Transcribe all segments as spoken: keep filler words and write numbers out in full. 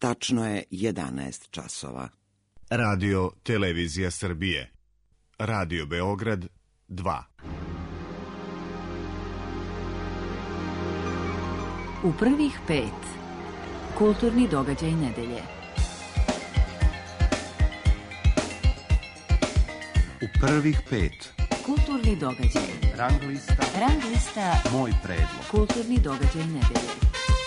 Tačno je jedanaest časova. Radio Televizija Srbije. Radio Beograd dva. U prvih pet. Kulturni događaj nedelje. U prvih pet. Kulturni događaj. Rang lista. Rang lista. Moj predlog. Kulturni događaj nedelje.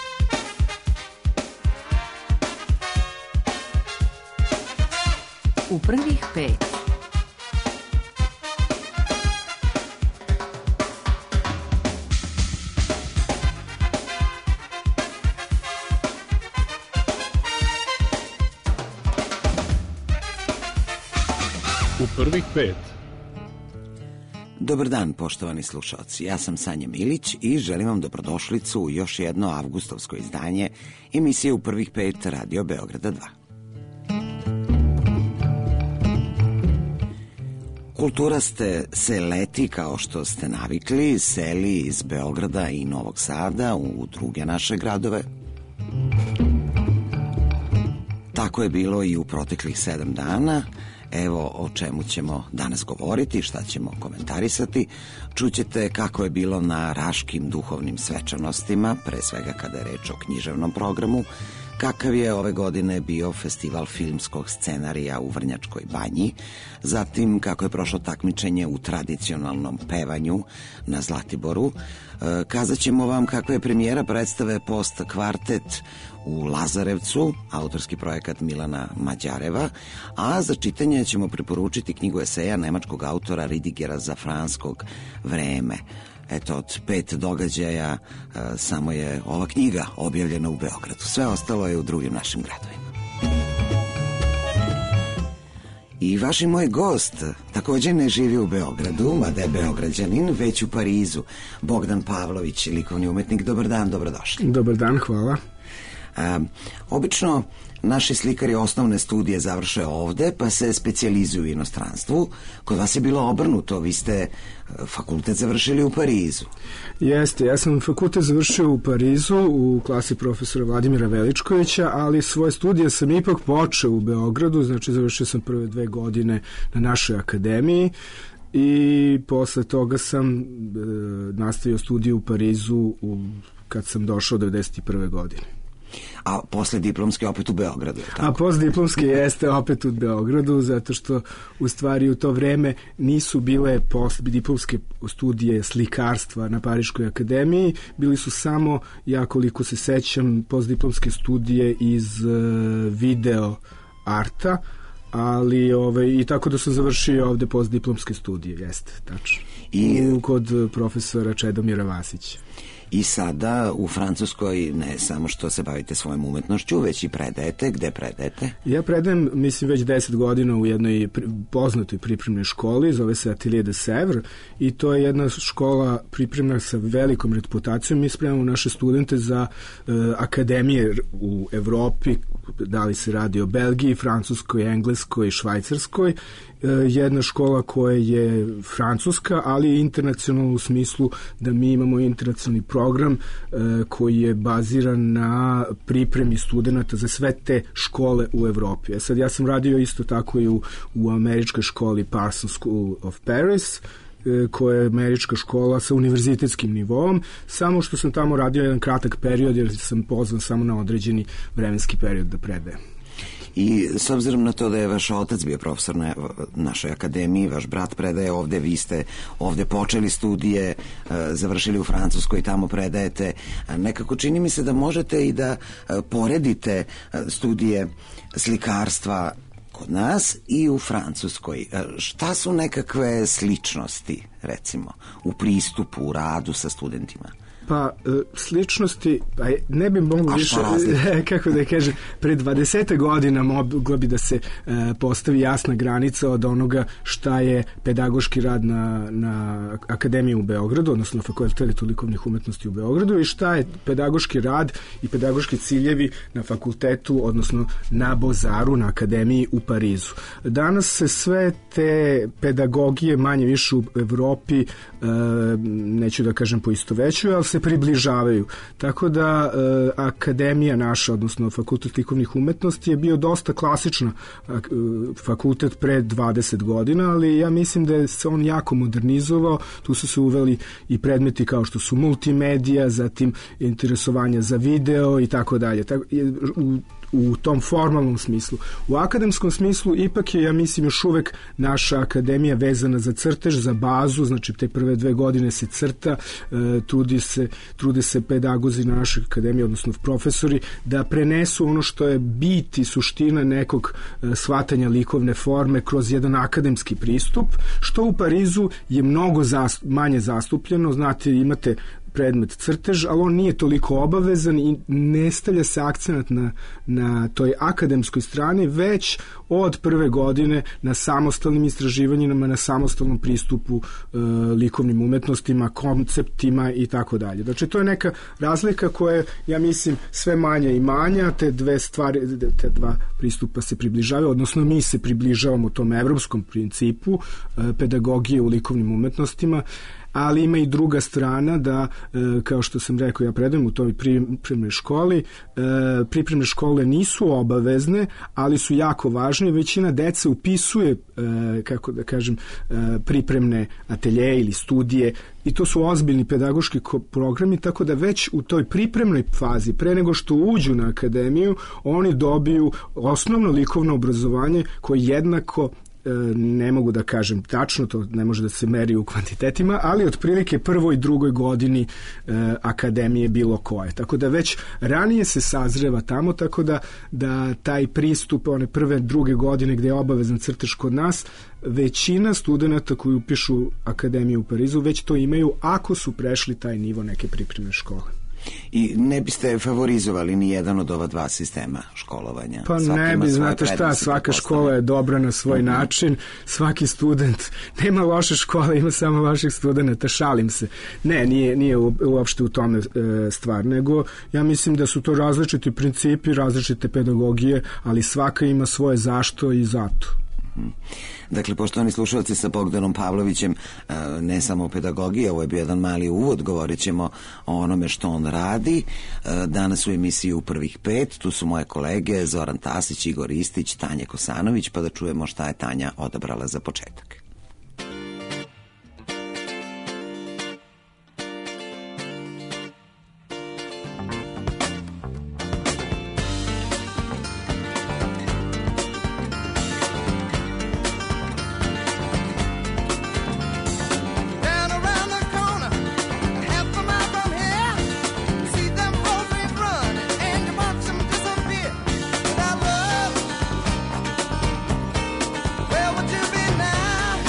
U prvih pet. U prvih pet. Dobar dan, poštovani slušalci. Ja sam Sanja Milić i želim vam dobrodošlicu u još jedno avgustovsko izdanje emisije U prvih pet Radio Beograda dva. Kultura ste se leti kao što ste navikli, seli iz Beograda i Novog Sada u druge naše gradove. Tako je bilo i u proteklih sedam dana. Evo o čemu ćemo danas govoriti, šta ćemo komentarisati. Čućete kako je bilo na Raškim duhovnim svečanostima, pre svega kada je reč o književnom programu, kakav je ove godine bio festival filmskog scenarija u Vrnjačkoj banji, zatim kako je prošlo takmičenje u tradicionalnom pevanju na Zlatiboru. E, kazat ćemo vam kakva je premijera predstave Post kvartet u Lazarevcu, autorski projekat Milana Mađareva, a za čitanje ćemo preporučiti knjigu eseja nemačkog autora Ridigera Zafranskog Vreme. Eto, od pet događaja e, samo je ova knjiga objavljena u Beogradu. Sve ostalo je u drugim našim gradovima. I vaš i moj gost također ne živi u Beogradu, mada je Beograđanin, već u Parizu. Bogdan Pavlović, likovni umetnik. Dobar dan, dobrodošli. Dobar dan, hvala. A, obično naši slikari osnovne studije završe ovde, pa se specijalizuju u inostranstvu. Kod vas je bilo obrnuto, vi ste fakultet završili u Parizu. Jeste, ja sam fakultet završio u Parizu u klasi profesora Vladimira Veličkovića, ali svoje studije sam ipak počeo u Beogradu, znači završio sam prve dve godine na našoj akademiji i posle toga sam e, nastavio studije u Parizu u, kad sam došao devedeset prve godine. A posle diplomske opet u Beogradu, je tako? A posle diplomske jeste opet u Beogradu, zato što u stvari u to vreme nisu bile posle diplomske studije slikarstva na Pariškoj akademiji, bili su samo, ja koliko se sećam, postdiplomske studije iz uh, video arta, ali ovaj, i tako da sam završio ovde postdiplomske studije, jeste, tačno. I u, kod profesora Čedomira Vasića. I sada u Francuskoj ne samo što se bavite svojom umetnošću, već i predajete. Gde predajete? Ja predajem, mislim, već deset godina u jednoj poznatoj pripremnoj školi, zove se Atelier de Sèvres, i to je jedna škola pripremna sa velikom reputacijom. Mi spremamo naše studente za uh, akademije u Evropi, da li se radi o Belgiji, Francuskoj, Engleskoj, Švajcarskoj. Jedna škola koja je francuska, ali je internacionalna u smislu da mi imamo internacionalni program koji je baziran na pripremi studenta za sve te škole u Evropi. E sad, ja sam radio isto tako i u, u američkoj školi Parsons School of Paris, koja je američka škola sa univerzitetskim nivom, samo što sam tamo radio jedan kratak period jer sam pozvan samo na određeni vremenski period da predajem. I s obzirom na to da je vaš otac bio profesor na našoj akademiji, vaš brat predaje ovde, vi ste ovde počeli studije, završili u Francuskoj i tamo predajete, nekako čini mi se da možete i da poredite studije slikarstva kod nas i u Francuskoj. Šta su nekakve sličnosti, recimo, u pristupu, u radu sa studentima? Pa, sličnosti, ne bi moglo više, kako da kažem, pre dvadeset godina mogla bi da se postavi jasna granica od onoga šta je pedagoški rad na, na Akademiji u Beogradu, odnosno na Fakultetu likovnih umetnosti u Beogradu, i šta je pedagoški rad i pedagoški ciljevi na fakultetu, odnosno na Bozaru, na Akademiji u Parizu. Danas se sve te pedagogije manje više u Evropi, neću da kažem poistovećuju, ali se se približavaju. Tako da e, akademija naša, odnosno Fakultet likovnih umetnosti je bio dosta klasična e, fakultet pre dvadeset godina, ali ja mislim da je se on jako modernizovao. Tu su se uveli i predmeti kao što su multimedija, zatim interesovanja za video i tako dalje. Tako, u u tom formalnom smislu. U akademskom smislu ipak je, ja mislim, još uvek naša akademija vezana za crtež, za bazu, znači te prve dve godine se crta, e, trudi se, trude se pedagozi na našoj akademiji, odnosno profesori, da prenesu ono što je bit i suština nekog e, shvatanja likovne forme kroz jedan akademski pristup, što u Parizu je mnogo zast, manje zastupljeno. Znate, imate predmet crtež, ali on nije toliko obavezan i ne stavlja se akcenat na, na toj akademskoj strani, već od prve godine na samostalnim istraživanjima, na samostalnom pristupu e, likovnim umetnostima, konceptima i tako dalje. Znači, to je neka razlika koja je, ja mislim, sve manja i manja, te dve stvari, te dva pristupa se približavaju, odnosno mi se približavamo tom evropskom principu e, pedagogije u likovnim umetnostima, ali ima i druga strana da, kao što sam rekao, ja predajem u toj pripremnoj školi, pripremne škole nisu obavezne, ali su jako važne. Većina dece upisuje, kako da kažem, pripremne ateljeje ili studije i to su ozbiljni pedagoški programi, tako da već u toj pripremnoj fazi, pre nego što uđu na akademiju, oni dobiju osnovno likovno obrazovanje koje jednako, ne mogu da kažem tačno, to ne može da se meri u kvantitetima, ali otprilike prvoj i drugoj godini e, akademije bilo koje. Tako da već ranije se sazreva tamo, tako da, da taj pristup one prve, druge godine gde je obavezan crtež kod nas, većina studenta koji upišu akademiju u Parizu već to imaju ako su prešli taj nivo neke pripremne škole. I ne biste favorizovali ni jedan od ova dva sistema školovanja? Pa svaki ne bi, znate šta, svaka škola je dobra na svoj mm-hmm. način, svaki student, nema loše škole, ima samo loših studenta, šalim se. Ne, nije, nije uopšte u tome e, stvar, nego ja mislim da su to različiti principi, različite pedagogije, ali svaka ima svoje zašto i zato. Dakle, poštovani slušalci, sa Bogdanom Pavlovićem, ne samo o pedagogiji, ovo je bio jedan mali uvod, govorit ćemo o onome što on radi. Danas u emisiji U prvih pet, tu su moje kolege Zoran Tasić, Igor Istić, Tanja Kosanović, pa da čujemo šta je Tanja odabrala za početak. Where would you be now?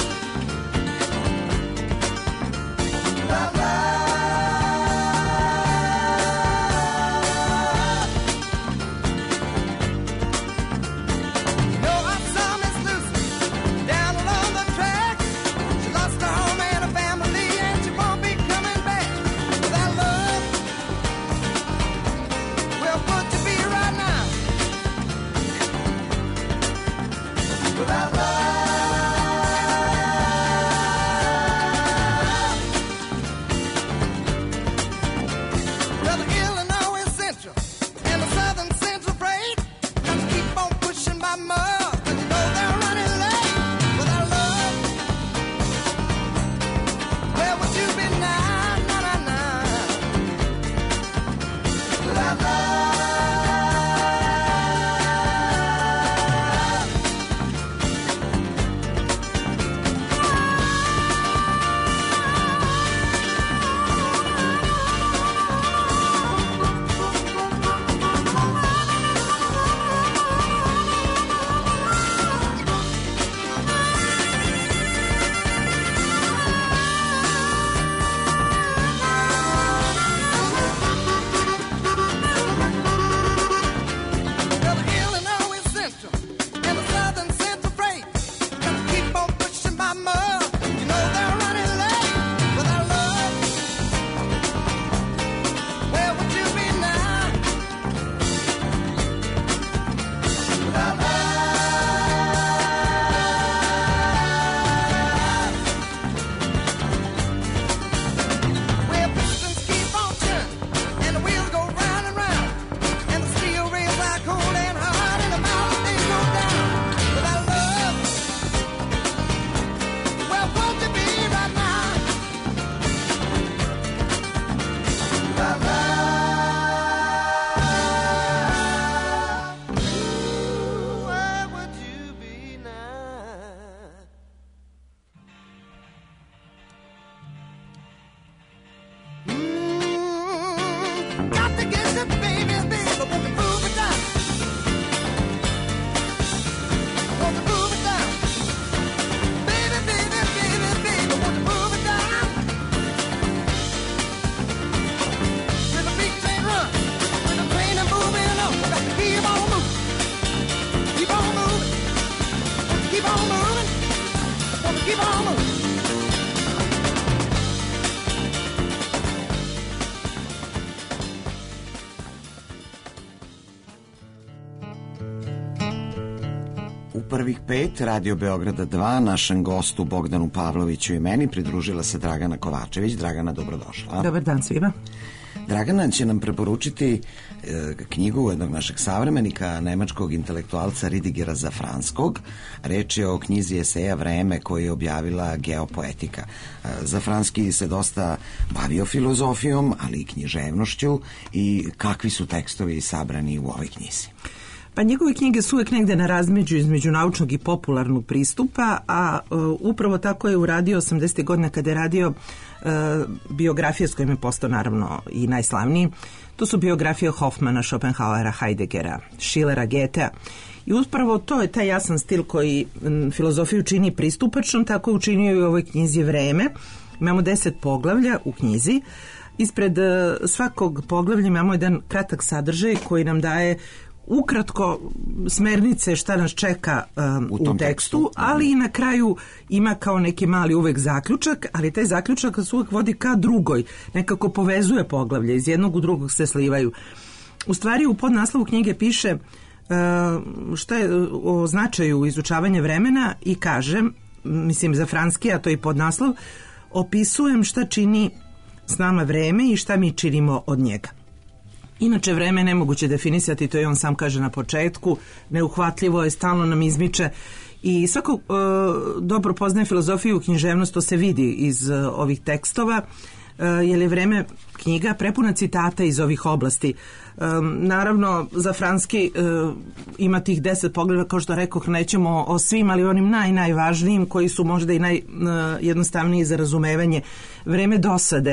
U prvih pet Radio Beograda dva našem gostu Bogdanu Pavloviću i meni pridružila se Dragana Kovačević. Dragana, dobrodošla. Dobar dan svima. Dragana će nam preporučiti e, knjigu jednog našeg savremenika, nemačkog intelektualca Ridigera Zafranskog. Reč je o knjizi eseja Vreme koju je objavila Geopoetika. E, Zafranski se dosta bavio filozofijom, ali i književnošću. I kakvi su tekstovi sabrani u ovoj knjizi? Pa njegove knjige su uvek negde na razmeđu između naučnog i popularnog pristupa, a uh, upravo tako je uradio osamdesetih godina kada je radio uh, biografije s kojima je postao naravno i najslavniji. To su biografije Hoffmana, Schopenhauera, Heideggera, Schillera, Goethea. I upravo to je taj jasan stil koji m, filozofiju čini pristupačnom, tako je učinio i u ovoj knjizi Vreme. Imamo deset poglavlja u knjizi. Ispred uh, svakog poglavlja imamo jedan kratak sadržaj koji nam daje ukratko smernice šta nas čeka um, u, u tekstu, tekstu, ali i na kraju ima kao neki mali uvek zaključak, ali taj zaključak se uvek vodi ka drugoj, nekako povezuje poglavlje, iz jednog u drugog se slivaju. U stvari u podnaslovu knjige piše uh, šta je o značaju izučavanja vremena i kaže, mislim Zafranski, a to je podnaslov, opisujem šta čini s nama vreme i šta mi činimo od njega. Inače, vreme je nemoguće definisati, to je on sam kaže na početku, neuhvatljivo je, stalno nam izmiče i svako e, dobro poznaje filozofiju i književnost, to se vidi iz e, ovih tekstova, e, jer je Vreme knjiga prepuna citata iz ovih oblasti. E, naravno, Zafranski e, ima tih deset pogleda, kao što rekoh, nećemo o svim, ali onim naj, najvažnijim, koji su možda i najjednostavniji za razumevanje. Vreme dosade.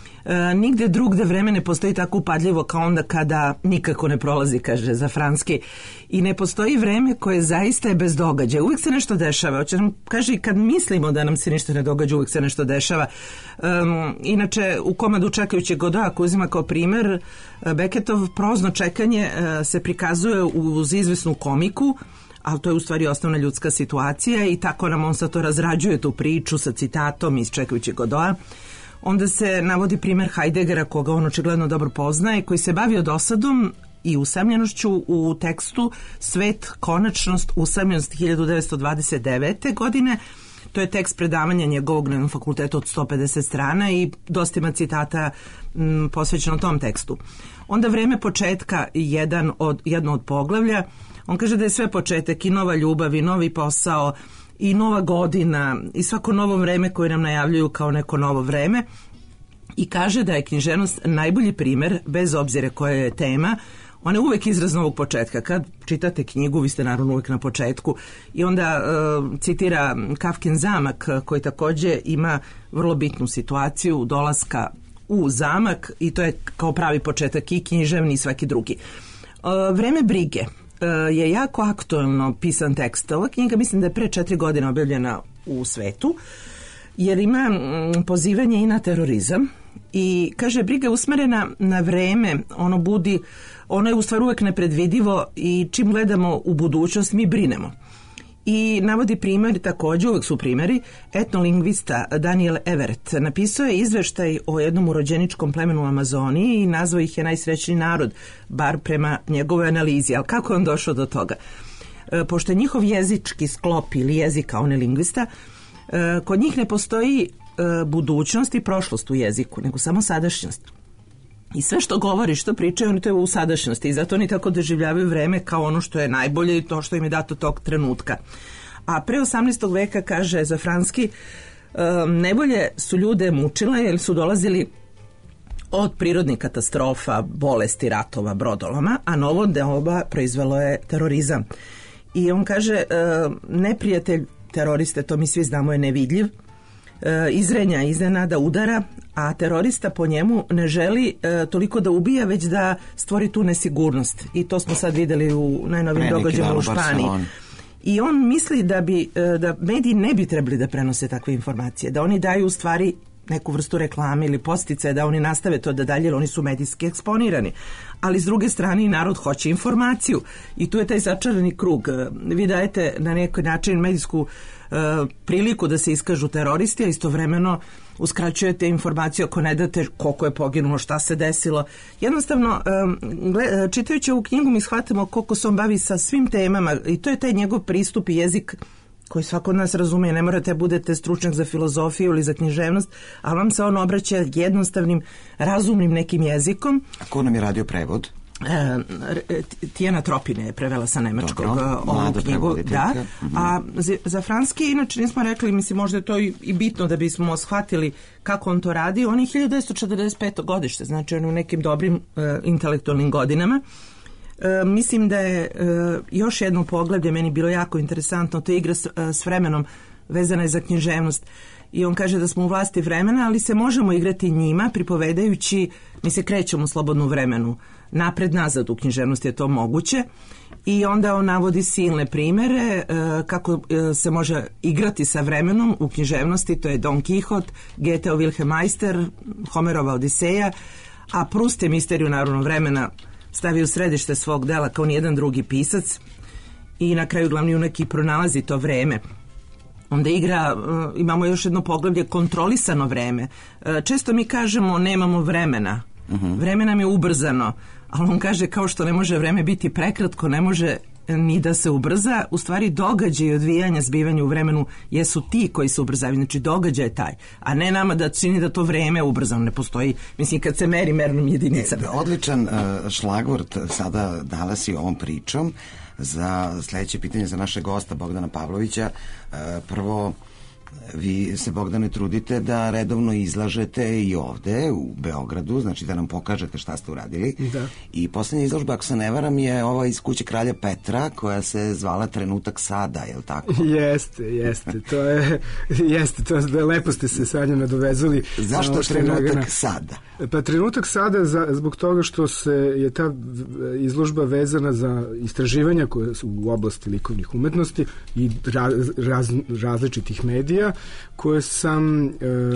E, nigde drugde vreme ne postoji tako upadljivo kao onda kada nikako ne prolazi, kaže Zafranski. I ne postoji vreme koje zaista je bez događaja. Uvijek se nešto dešava. Hoće nam, kaže, kad mislimo da nam se ništa ne događa, uvijek se nešto dešava. Um, inače, u komadu Čekajući Godoa, ako uzima kao primer, Becketov prozno čekanje uh, se prikazuje uz izvesnu komiku, ali to je u stvari osnovna ljudska situacija i tako nam on sad to razrađuje tu priču sa citatom iz Čekajući Godoa. Onda se navodi primjer Heideggera, koga on očigledno dobro poznaje, koji se bavio dosadom i usamljenošću u tekstu Svet, konačnost, usamljenost hiljadu devetsto dvadeset devete. godine. To je tekst predavanja njegovog na fakultetu od sto pedeset strana i dosta ima citata m, posvećeno tom tekstu. Onda Vreme početka, jedan od, jedno od poglavlja. On kaže da je sve početak, i nova ljubav, i novi posao, i nova godina, i svako novo vreme koje nam najavljuju kao neko novo vreme, i kaže da je književnost najbolji primer, bez obzira koja je tema, ona je uvek izraz novog početka. Kad čitate knjigu, vi ste naravno uvek na početku, i onda uh, citira Kafkin Zamak, koji takođe ima vrlo bitnu situaciju dolaska u zamak, i to je kao pravi početak i književni i svaki drugi. Uh, vreme brige je jako aktualno pisan tekst. Ova knjiga mislim da je pre četiri godine objavljena u svetu, jer ima pozivanje i na terorizam i kaže, briga je usmerena na vreme, ono budi, ono je u stvari uvek nepredvidivo i čim gledamo u budućnost mi brinemo. I navodi primjer, također uvek su primjeri, etnolingvista Daniel Everett napisao je izveštaj o jednom urođeničkom plemenu u Amazoniji i nazvao ih je najsrećniji narod, bar prema njegovoj analizi. Ali kako je on došao do toga? E, pošto je njihov jezički sklop ili jezika, on je lingvista, e, kod njih ne postoji e, budućnost i prošlost u jeziku, nego samo sadašnjost. I sve što govori, što pričaju, oni to je u sadašnjosti i zato oni tako doživljavaju vreme kao ono što je najbolje i to što im je dato tog trenutka. A pre osamnaestog veka, kaže Zafranski, um, najbolje su ljude mučile jer su dolazili od prirodnih katastrofa, bolesti, ratova, brodoloma, a novo doba proizvelo je terorizam. I on kaže, um, neprijatelj teroriste, to mi svi znamo, je nevidljiv, izrenja, iznenada, udara, a terorista po njemu ne želi e, toliko da ubija, već da stvori tu nesigurnost. I to smo sad videli u najnovim događajima u Španiji. I on misli da bi e, da mediji ne bi trebali da prenose takve informacije, da oni daju u stvari neku vrstu reklame ili posticaja da oni nastave to da dalje, jer oni su medijski eksponirani. Ali s druge strane i narod hoće informaciju i tu je taj začarani krug. Vi dajete na neki način medijsku e, priliku da se iskažu teroristi, a istovremeno uskraćujete informaciju ako ne date koliko je poginulo, šta se desilo. Jednostavno, e, čitajući ovu knjigu mi shvatimo koliko se on bavi sa svim temama i to je taj njegov pristup i jezik koji svako od nas razumije. Ne morate budete stručnjak za filozofiju ili za književnost, ali vam se on obraća jednostavnim, razumnim nekim jezikom. A ko nam je radio prevod? E, Tijana Tropine je prevela sa nemačkog Dobro, ovu knjigu. Da. Mm-hmm. A za, za franski, inače nismo rekli, mislim možda je to i, i bitno da bismo shvatili kako on to radi. On je hiljadu devetsto četrdeset peto godište, znači on u nekim dobrim e, intelektualnim godinama. E, mislim da je e, još jedno poglavlje meni bilo jako interesantno, to je igra s, s vremenom, vezana je za književnost. I on kaže da smo u vlasti vremena, ali se možemo igrati njima pripovedajući, mi se krećemo u slobodnu vremenu, napred-nazad u književnosti je to moguće. I onda on navodi silne primere e, kako e, se može igrati sa vremenom u književnosti, to je Don Quixote, Goetheo Wilhelm Meister, Homerova Odiseja, a Proust je misteriju narodnog vremena stavio u središte svog dela kao nijedan drugi pisac i na kraju glavni junak i pronalazi to vreme. Onda igra, imamo još jedno poglavlje, kontrolisano vreme. Često mi kažemo nemamo vremena, uh-huh. Vreme nam je ubrzano, ali on kaže kao što ne može vreme biti prekratko, ne može ni da se ubrza, u stvari događaj i odvijanja, zbivanja u vremenu jesu ti koji se ubrzavaju, znači događaj je taj, a ne nama da čini da to vreme je ubrzano, ne postoji, mislim kad se meri mernom jedinicama. Odličan uh, šlagvort sada dala si ovom pričom za sledeće pitanje za našeg gosta Bogdana Pavlovića. Uh, prvo, vi se, Bogdane, trudite da redovno izlažete i ovde u Beogradu, znači da nam pokažete šta ste uradili. Da. I poslednja izložba, ako se ne varam, je ova iz kuće Kralja Petra, koja se zvala Trenutak sada, je li tako? Jeste, jeste. To je, jeste, to je, lepo ste se sa njom nadovezali. Zašto Trenutak sada? Pa Trenutak sada za, zbog toga što se je ta izložba vezana za istraživanja koje su u oblasti likovnih umetnosti i raz, raz, različitih medija koje sam e,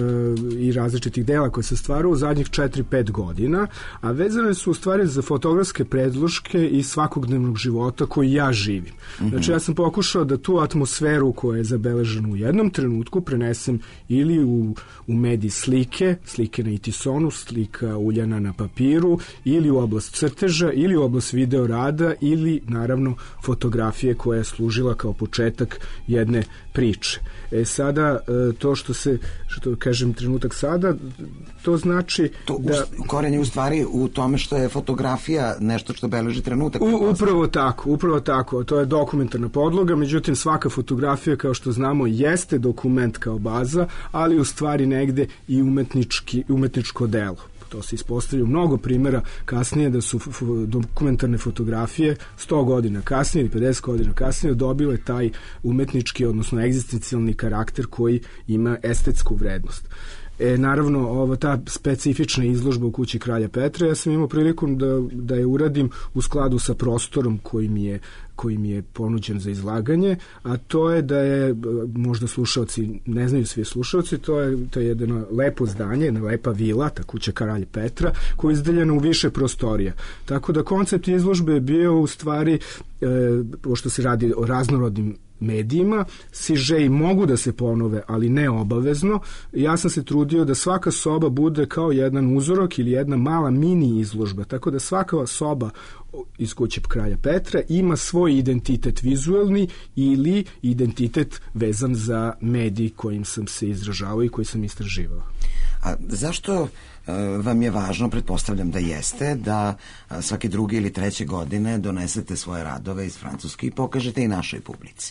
i različitih dela koje se stvaraju u zadnjih četiri pet godina, a vezane su u stvari za fotografske predloške i svakodnevnog života koji ja živim. Mm-hmm. Znači ja sam pokušao da tu atmosferu koja je zabeležena u jednom trenutku prenesem ili u, u mediji slike, slike na itisonu, slika uljana na papiru, ili u oblast crteža, ili u oblast video rada, ili naravno fotografije koja je služila kao početak jedne priče. E sada, to što se, što kažem, trenutak sada, to znači to da... Koren je u stvari u tome što je fotografija nešto što beleži trenutak. U, upravo tako, upravo tako. To je dokumentarna podloga, međutim svaka fotografija, kao što znamo, jeste dokument kao baza, ali u stvari negde i umetnički, umetničko delo. To se ispostavlja mnogo primjera kasnije da su f- dokumentarne fotografije sto godina kasnije ili pedeset godina kasnije dobile taj umetnički, odnosno egzistencijalni karakter koji ima estetsku vrednost. E, naravno, ova ta specifična izložba u kući Kralja Petra, ja sam imao priliku da, da je uradim u skladu sa prostorom koji mi je koji mi je ponuđen za izlaganje, a to je da je, možda slušalci, ne znaju svi slušalci, to je, to je jedno lepo zdanje, jedna lepa vila, ta kuća Kralja Petra, koja je izdeljena u više prostorija. Tako da koncept izložbe je bio u stvari, e, pošto se radi o raznorodnim medijima, sižeji mogu da se ponove, ali ne obavezno. Ja sam se trudio da svaka soba bude kao jedan uzorak ili jedna mala mini izložba, tako da svaka soba iz kuće Kralja Petra ima svoj identitet vizuelni ili identitet vezan za medij kojim sam se izražavao i koji sam istraživao. A zašto uh, vam je važno, pretpostavljam da jeste, da uh, svake druge ili treće godine donesete svoje radove iz Francuske i pokažete i našoj publici?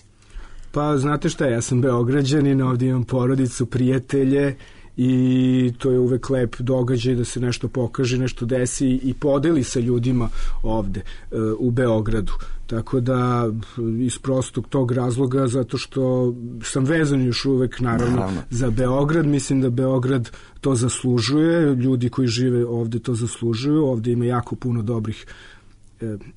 Pa znate šta, ja sam Beograđanin, ovdje imam porodicu, prijatelje i to je uvek lep događaj da se nešto pokaže, nešto desi i podeli sa ljudima ovde uh, u Beogradu. Tako da iz prostog tog razloga, zato što sam vezan još uvek naravno, naravno. za Beograd, mislim da Beograd to zaslužuje, ljudi koji žive ovde to zaslužuju, ovde ima jako puno dobrih e, e,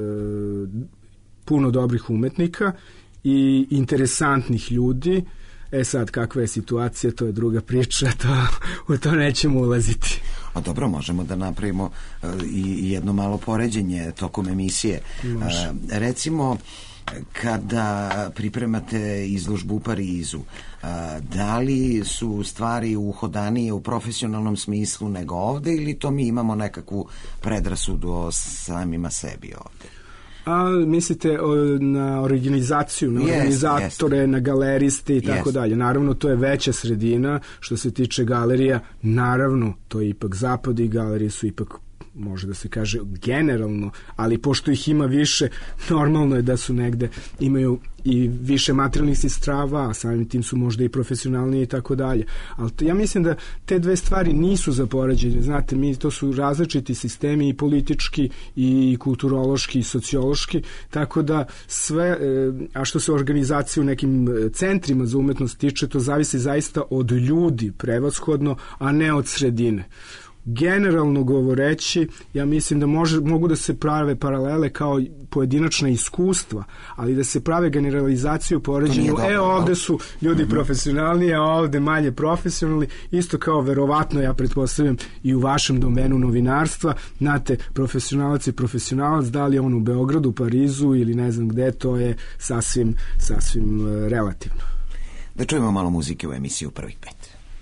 puno dobrih umetnika i interesantnih ljudi. E sad, kakva je situacija, to je druga priča, to, u to nećemo ulaziti. A dobro, možemo da napravimo uh, i jedno malo poređenje tokom emisije. Uh, recimo, kada pripremate izložbu u Parizu, uh, da li su stvari uhodanije u profesionalnom smislu nego ovde ili to mi imamo nekakvu predrasudu o samima sebi ovde? A mislite o, na organizaciju, na yes, organizatore, yes. na galeriste i tako yes. dalje. Naravno, to je veća sredina što se tiče galerija. Naravno, to je ipak zapad i galerije su ipak, može da se kaže generalno, ali pošto ih ima više, normalno je da su negde, imaju i više materijalnih sredstava, a samim tim su možda i profesionalniji i tako dalje. Ali to, ja mislim da te dve stvari nisu za poređenje. Znate, mi, to su različiti sistemi i politički i kulturološki i sociološki, tako da sve, a što se organizacije u nekim centrima za umetnost tiče, to zavisi zaista od ljudi prevashodno, a ne od sredine. Generalno govoreći, ja mislim da može, mogu da se prave paralele kao pojedinačna iskustva, ali da se prave generalizacije u poređenju, e ovde su ljudi profesionalni, a ovde manje profesionalni, isto kao verovatno, ja pretpostavljam, i u vašem domenu novinarstva, znate, profesionalac je profesionalac, da li je on u Beogradu, Parizu ili ne znam gde, to je sasvim, sasvim relativno. Da čujemo malo muzike u emisiji u prvih pet.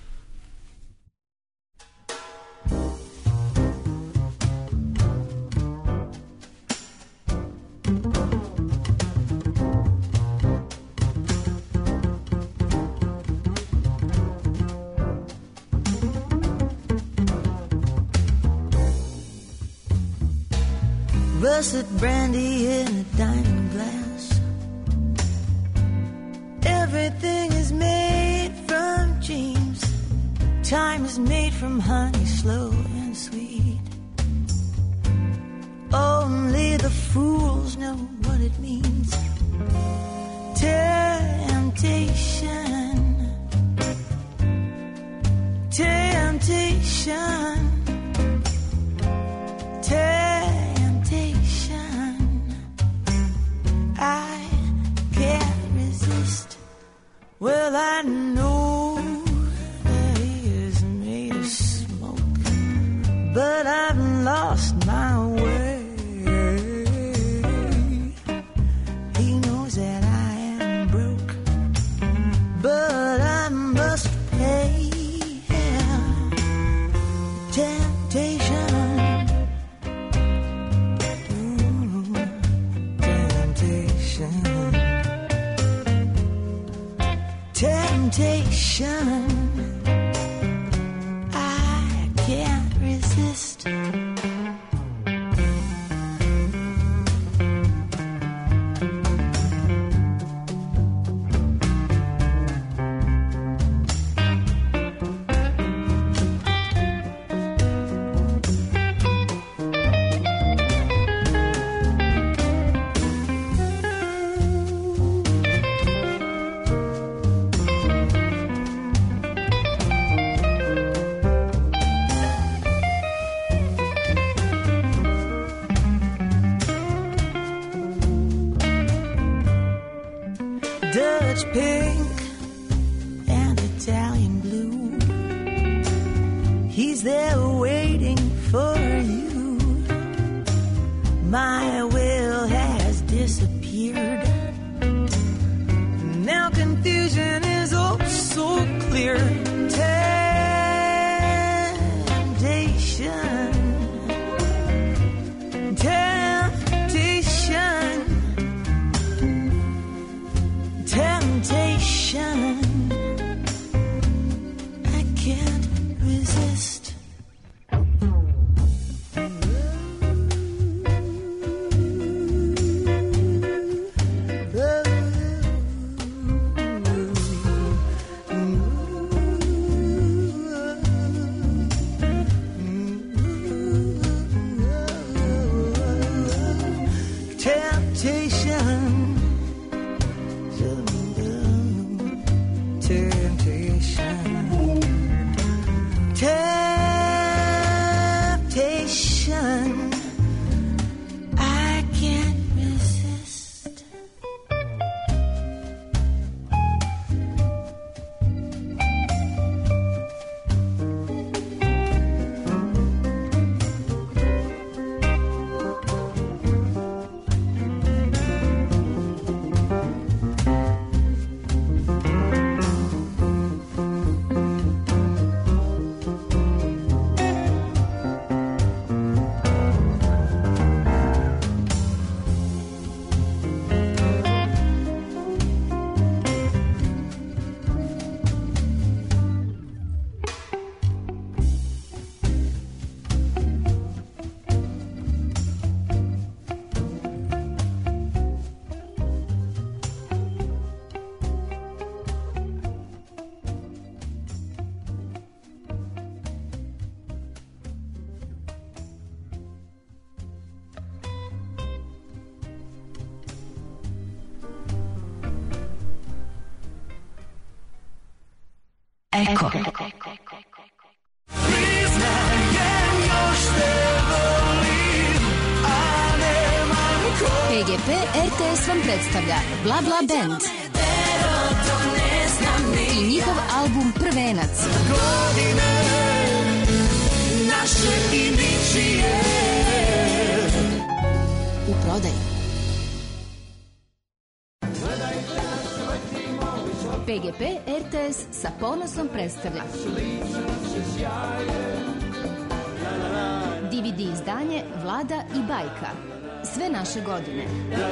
Russet brandy in a diamond glass. Everything is made from dreams. Time is made from honey, slow and sweet. Only the fools know what it means. Temptation, temptation, temptation. I can't resist. Well, I know that he is made of smoke, but I've lost my way. He knows that I am broke, but I must pay him. Temptation. Temptation, I can't resist. Dutch pink and Italian blue. He's there waiting for you. My will has disappeared. Now confusion is oh so clear. Temptation, temptation, temptation. I can't resist. Eko. P G P R T S vam predstavlja Bla Bla Band i njihov album Prvenac. U prodaji. P G P R T S sa ponosom predstavlja D V D izdanje Vlada i bajka. Sve naše godine.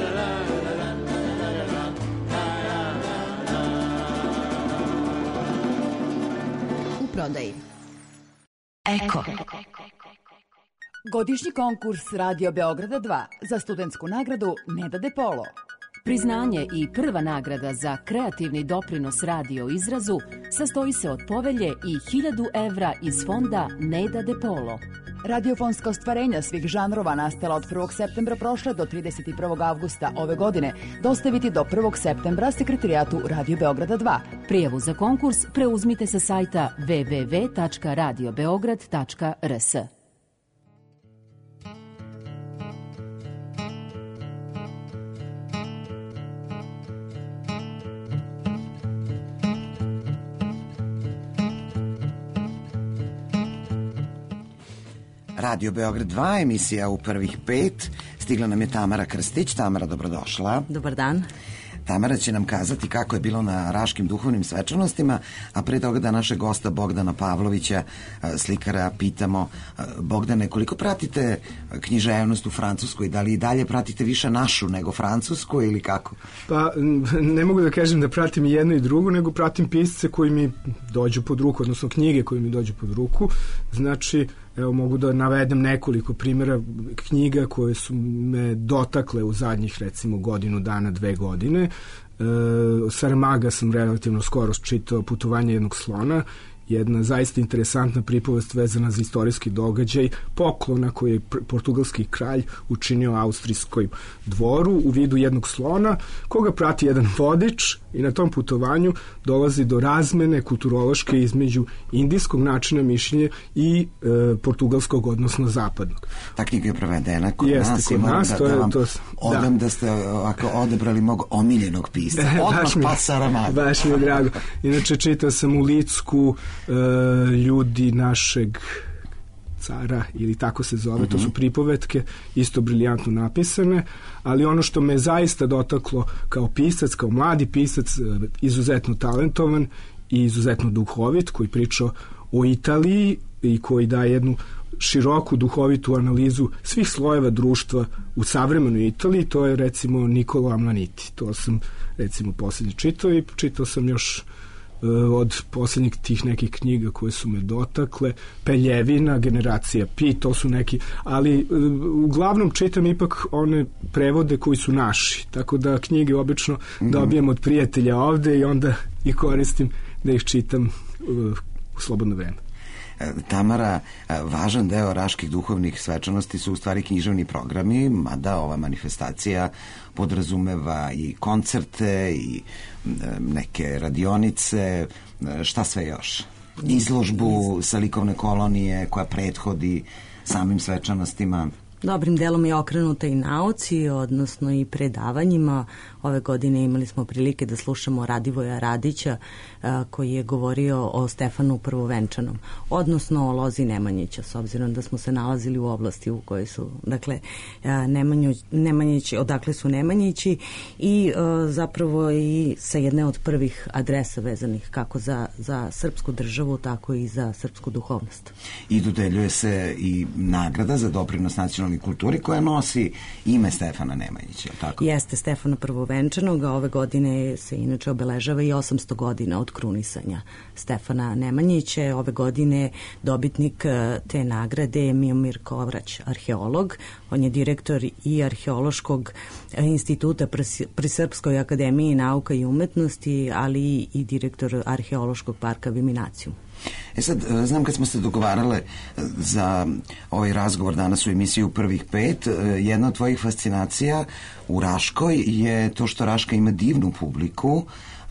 U prodaji. Eko. Godišnji konkurs Radio Beograda dva za studentsku nagradu Neda De Polo. Priznanje i prva nagrada za kreativni doprinos radio izrazu sastoji se od povelje i hiljadu evra iz fonda Neda De Polo. Radiofonska ostvarenja svih žanrova nastala od prvog septembra prošle do trideset prvog avgusta ove godine dostaviti do prvog septembra sekretarijatu Radio Beograda dva. Prijavu za konkurs preuzmite sa sajta w w w tačka radio beograd tačka r s. Radio Beograd dva, emisija U prvih pet. Stigla nam je Tamara Krstić. Tamara, dobrodošla. Dobar dan. Tamara će nam kazati kako je bilo na Raškim duhovnim svečanostima, a pre toga da našeg gosta Bogdana Pavlovića, slikara, pitamo. Bogdane, koliko pratite književnost u Francuskoj? Da li i dalje pratite više našu nego francusku ili kako? Pa ne mogu da kažem da pratim i jedno i drugo, nego pratim pisce koji mi dođu pod ruku, odnosno knjige koje mi dođu pod ruku. Znači, evo, mogu da navedem nekoliko primjera knjiga koje su me dotakle u zadnjih, recimo, godinu dana, dve godine. E, Saramaga sam relativno skoro čitao Putovanje jednog slona, jedna zaista interesantna pripovest vezana za istorijski događaj poklona koji je portugalski kralj učinio austrijskoj dvoru u vidu jednog slona, koga prati jedan vodič i na tom putovanju dolazi do razmene kulturološke između indijskog načina mišljenja i e, portugalskog, odnosno zapadnog. Ta knjiga je prevedena kod Jeste, nas kod i nas, da, to da je, vam to, odam da. da ste ovako odebrali mog omiljenog pisca. Odmah pa Saramaga. Baš mi je drago. Inače, čitao sam u Licku e, ljudi našeg cara, ili tako se zove, mm-hmm. To su pripovetke, isto briljantno napisane, ali ono što me zaista dotaklo kao pisac, kao mladi pisac, izuzetno talentovan i izuzetno duhovit, koji priča o Italiji i koji daje jednu široku duhovitu analizu svih slojeva društva u savremenoj Italiji, to je recimo Niccolo Amlaniti. To sam recimo posljednje čitao i čitao sam još od posljednjih tih nekih knjiga koje su me dotakle, Peljevina, Generacija Pi, to su neki, ali uglavnom čitam ipak one prevode koji su naši, tako da knjige obično mm-hmm. dobijem od prijatelja ovde i onda i koristim da ih čitam u slobodno vreme. Tamara, važan deo Raških duhovnih svečanosti su u stvari književni programi, mada ova manifestacija podrazumeva i koncerte i neke radionice, šta sve još? Izložbu sa likovne kolonije koja prethodi samim svečanostima. Dobrim delom je okrenuta i nauci, odnosno i predavanjima. Ove godine imali smo prilike da slušamo Radivoja Radića a, koji je govorio o Stefanu Prvovenčanom, odnosno o lozi Nemanjića, s obzirom da smo se nalazili u oblasti u kojoj su, dakle, a, Nemanju, Nemanjići, odakle su Nemanjići i a, zapravo i sa jedne od prvih adresa vezanih kako za, za srpsku državu, tako i za srpsku duhovnost. I dodeljuje se i nagrada za doprinos nacionalnoj kulturi koja nosi ime Stefana Nemanjića, tako? Jeste, Stefana Prvovenčanog, a ove godine se inače obeležava i osamsto godina od krunisanja Stefana Nemanjića. Ove godine dobitnik te nagrade je Miomir Kovrać, arheolog. On je direktor i Arheološkog instituta pri Srpskoj akademiji nauka i umetnosti, ali i direktor Arheološkog parka Viminacijum. E sad, znam kad smo se dogovarale za ovaj razgovor danas u emisiju Prvih pet, jedna od tvojih fascinacija u Raškoj je to što Raška ima divnu publiku.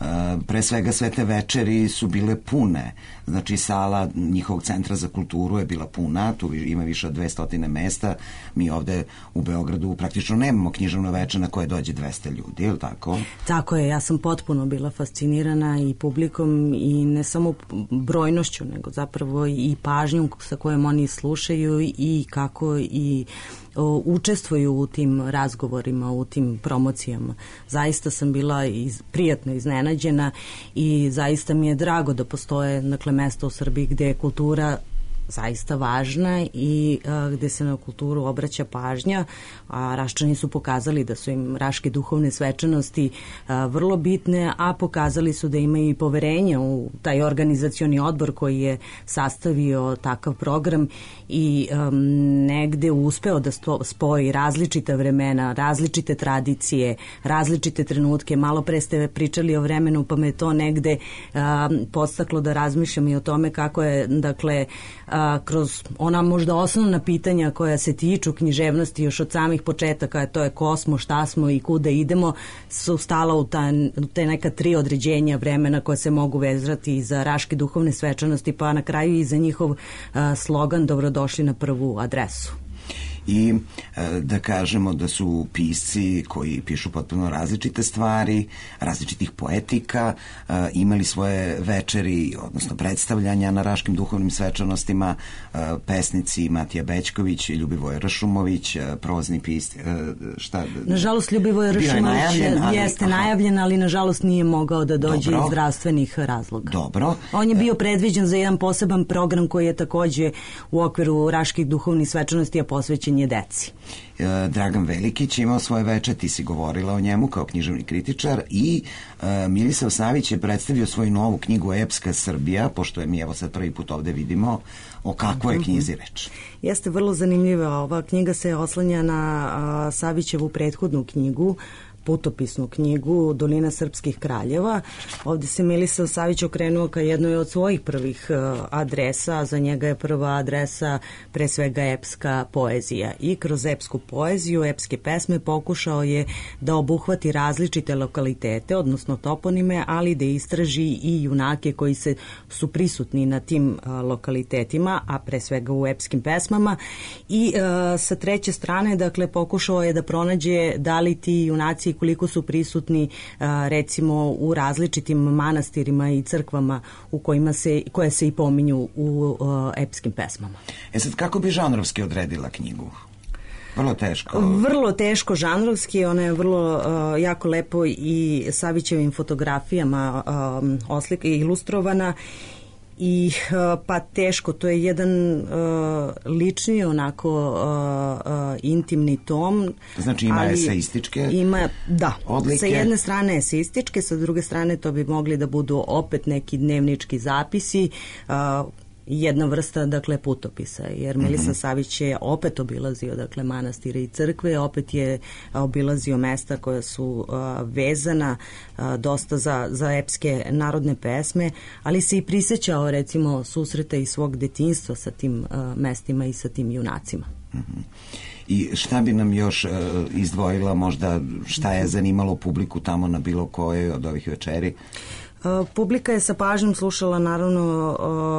Pre svega sve te večeri su bile pune, znači sala njihovog centra za kulturu je bila puna, tu ima više od dvesta mesta. Mi ovde u Beogradu praktično nemamo književno veče na koje dođe dvesta ljudi, je li tako? Tako je, ja sam potpuno bila fascinirana i publikom i ne samo brojnošću, nego zapravo i pažnjom sa kojom oni slušaju i kako i o, učestvuju u tim razgovorima, u tim promocijama. Zaista sam bila iz, prijatno iznenađena i zaista mi je drago da postoje, dakle, mesta u Srbiji gde je kultura zaista važna i a, gde se na kulturu obraća pažnja, a Raščani su pokazali da su im raške duhovne svečanosti a, vrlo bitne, a pokazali su da imaju i poverenje u taj organizacioni odbor koji je sastavio takav program i a, negde uspeo da sto, spoji različita vremena, različite tradicije, različite trenutke. Malo pre ste pričali o vremenu, pa me to negde a, podstaklo da razmišljam i o tome kako je, dakle, a, kroz ona možda osnovna pitanja koja se tiču književnosti još od samih početaka, to je ko smo, šta smo i kuda idemo, su stala u, ta, u te neka tri određenja vremena koje se mogu vezati i za raške duhovne svečanosti, pa na kraju i za njihov a, slogan dobrodošli na prvu adresu. I da kažemo da su pisci koji pišu potpuno različite stvari, različitih poetika, imali svoje večeri, odnosno predstavljanja na raškim duhovnim svečanostima, pesnici Matija Bećković, Ljubivoje Ršumović, prozni pisci, šta? Nažalost, Ljubivoje Ršumović jeste najavljen, ali nažalost nije mogao da dođe iz zdravstvenih razloga. Dobro. On je bio predviđen za jedan poseban program koji je takođe u okviru raških duhovnih svečanosti, a posvećen je deci. Dragan Velikić imao svoje veče, ti si govorila o njemu kao književni kritičar i uh, Milisav Savić je predstavio svoju novu knjigu Epska Srbija, pošto je mi evo sad prvi put ovde vidimo o kakvoj je knjizi reč. Jeste vrlo zanimljiva. Ova knjiga se oslanja na a, Savićevu prethodnu knjigu, putopisnu knjigu Dolina srpskih kraljeva. Ovdje se Milisav Savić okrenuo ka jednoj od svojih prvih uh, adresa. Za njega je prva adresa pre svega epska poezija. I kroz epsku poeziju, epske pesme pokušao je da obuhvati različite lokalitete, odnosno toponime, ali da istraži i junake koji se su prisutni na tim uh, lokalitetima, a pre svega u epskim pesmama. I uh, sa treće strane, dakle, pokušao je da pronađe da li ti junaci koliko su prisutni recimo u različitim manastirima i crkvama u kojima se, koje se i pominju u epskim pesmama. E sad, kako bi žanrovski odredila knjigu? Vrlo teško. Vrlo teško žanrovski, ona je vrlo uh, jako lepo i Savićevim fotografijama um, oslika i ilustrovana. I uh, pa teško, to je jedan uh, lični onako uh, uh, intimni tom. Znači ima eseističke ima, da, odlike. Sa jedne strane eseističke, sa druge strane to bi mogli da budu opet neki dnevnički zapisi, uh, jedna vrsta, dakle, putopisa, jer Milisav mm-hmm. Savić je opet obilazio, dakle, manastire i crkve, opet je obilazio mesta koja su uh, vezana uh, dosta za, za epske narodne pesme, ali se i prisjećao, recimo, susreta i svog detinjstva sa tim uh, mestima i sa tim junacima. Mm-hmm. I šta bi nam još uh, izdvojila, možda šta je zanimalo publiku tamo na bilo kojoj od ovih večeri? Uh, publika je sa pažnjom slušala naravno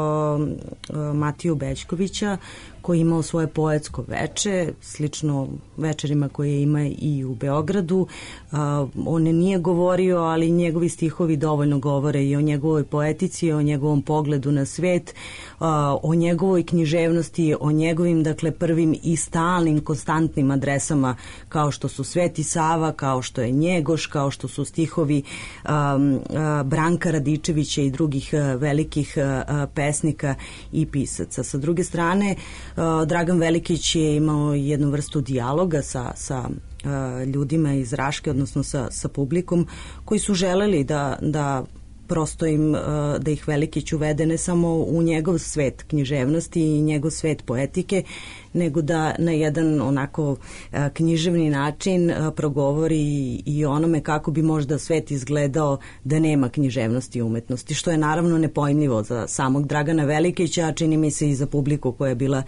uh, uh, Matiju Bećkovića, koji je imao svoje poetsko veče, slično večerima koje ima i u Beogradu. Uh, on nije govorio, ali njegovi stihovi dovoljno govore i o njegovoj poetici, o njegovom pogledu na svet, uh, o njegovoj književnosti, o njegovim, dakle, prvim i stalnim, konstantnim adresama, kao što su Sveti Sava, kao što je Njegoš, kao što su stihovi um, uh, Branka Radičevića i drugih uh, velikih uh, pesnika i pisaca. Sa druge strane, Uh, Dragan Velikić je imao jednu vrstu dijaloga sa, sa uh, ljudima iz Raške, odnosno sa, sa publikom, koji su želeli da, da prosto im da ih Velikić uvede ne samo u njegov svet književnosti i njegov svet poetike, nego da na jedan onako književni način progovori i onome kako bi možda svet izgledao da nema književnosti i umetnosti, što je naravno nepojmljivo za samog Dragana Velikića, a čini mi se i za publiku koja je bila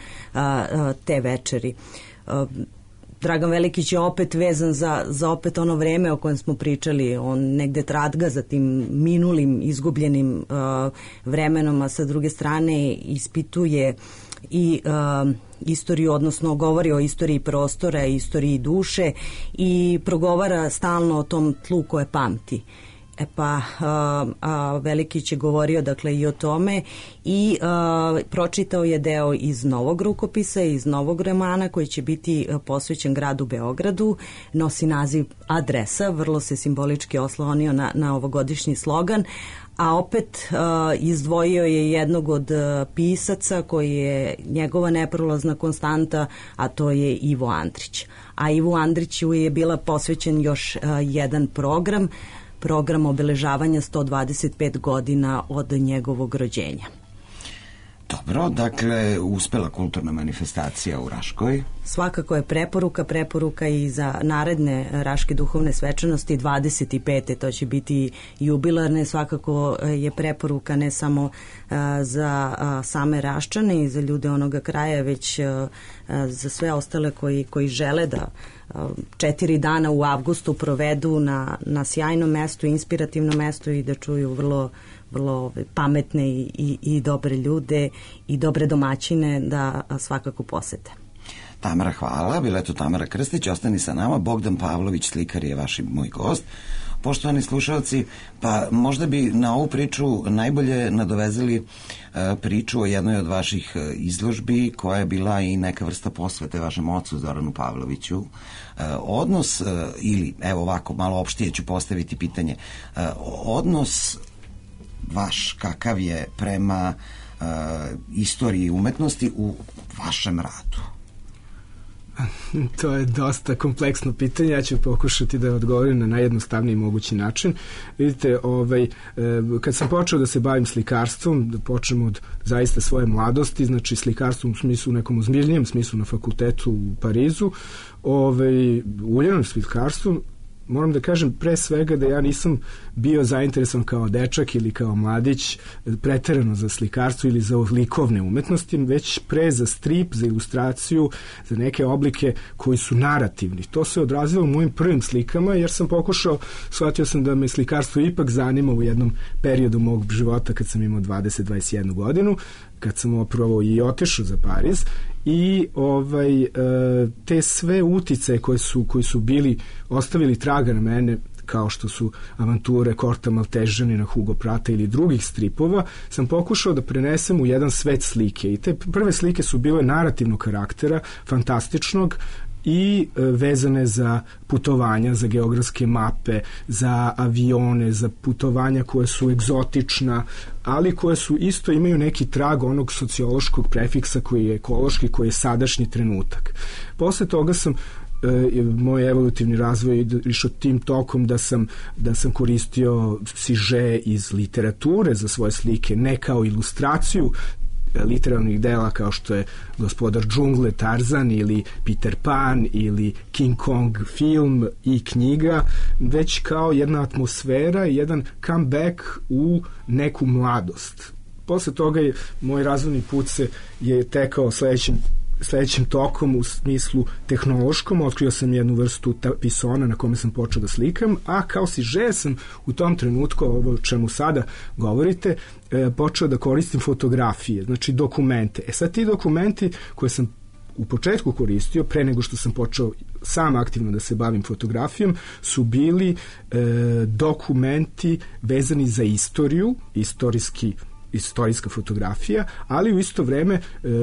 te večeri. Dragan Velikić je opet vezan za, za opet ono vreme o kojem smo pričali, on negde traga za tim minulim, izgubljenim uh, vremenom, a sa druge strane ispituje i uh, istoriju, odnosno govori o istoriji prostora, istoriji duše i progovara stalno o tom tlu koje pamti. E pa, a, a, Velikić je govorio dakle i o tome i a, pročitao je deo iz novog rukopisa, iz novog romana koji će biti posvećen gradu Beogradu, nosi naziv Adresa, vrlo se simbolički oslonio na, na ovogodišnji slogan, a opet a, izdvojio je jednog od a, pisaca koji je njegova neprolazna konstanta, a to je Ivo Andrić. A Ivo Andriću je bila posvećen još a, jedan program, program obeležavanja sto dvadeset pet godina od njegovog rođenja. Dobro, dakle, uspela kulturna manifestacija u Raškoj. Svakako je preporuka, preporuka i za naredne Raške duhovne svečanosti dvadeset pete to će biti jubilarne, svakako je preporuka ne samo a, za a, same Raščane i za ljude onoga kraja, već a, a, za sve ostale koji, koji žele da a, četiri dana u avgustu provedu na, na sjajnom mestu, inspirativnom mestu i da čuju vrlo vrlo pametne i, i, i dobre ljude i dobre domaćine da svakako posete. Tamara, hvala. Bila je to Tamara Krstić. Ostani sa nama. Bogdan Pavlović, slikar, je vaš moj gost. Poštovani slušalci, pa možda bi na ovu priču najbolje nadovezali uh, priču o jednoj od vaših uh, izložbi koja je bila i neka vrsta posvete vašem ocu Zoranu Pavloviću. Uh, odnos, uh, ili evo ovako, malo opštije ću postaviti pitanje, uh, odnos vaš kakav je prema uh, istoriji umetnosti u vašem radu? To je dosta kompleksno pitanje, ja ću pokušati da odgovorim na najjednostavniji mogući način. Vidite, ovaj, kad sam počeo da se bavim slikarstvom, da počnem od zaista svoje mladosti, znači slikarstvom u smislu, u nekom ozbiljnijem smislu na fakultetu u Parizu, ovaj, uljenom slikarstvom, moram da kažem pre svega da ja nisam bio zainteresovan kao dečak ili kao mladić preterano za slikarstvo ili za likovne umetnosti, već pre za strip, za ilustraciju, za neke oblike koji su narativni. To se odrazilo u mojim prvim slikama, jer sam pokušao, shvatio sam da me slikarstvo ipak zanima u jednom periodu mog života kad sam imao dvadeset do dvadeset jednu godinu, kad sam opravo i otišao za Pariz i ovaj, te sve utice koje su, koji su bili, ostavili traga na mene, kao što su avanture Korta Maltežanina, Hugo Prata ili drugih stripova, sam pokušao da prenesem u jedan svet slike. I te prve slike su bile narativnog karaktera, fantastičnog, i vezane za putovanja, za geografske mape, za avione, za putovanja koje su egzotična, ali koje su isto imaju neki trag onog sociološkog prefiksa koji je ekološki, koji je sadašnji trenutak. Posle toga sam moj evolutivni razvoj išao tim tokom da sam, da sam koristio siže iz literature za svoje slike, ne kao ilustraciju literarnih dela kao što je Gospodar džungle, Tarzan ili Peter Pan ili King Kong film i knjiga, već kao jedna atmosfera i jedan comeback u neku mladost. Posle toga je moj razvojni put se je tekao sledećim sledećim tokom u smislu tehnološkom. Otkrio sam jednu vrstu pisona na kome sam počeo da slikam, a kao siže sam u tom trenutku, ovo o čemu sada govorite, e, počeo da koristim fotografije, znači dokumente. E sad ti dokumenti koje sam u početku koristio, pre nego što sam počeo sam aktivno da se bavim fotografijom, su bili e, dokumenti vezani za istoriju, istorijski istorijska fotografija, ali u isto vreme e,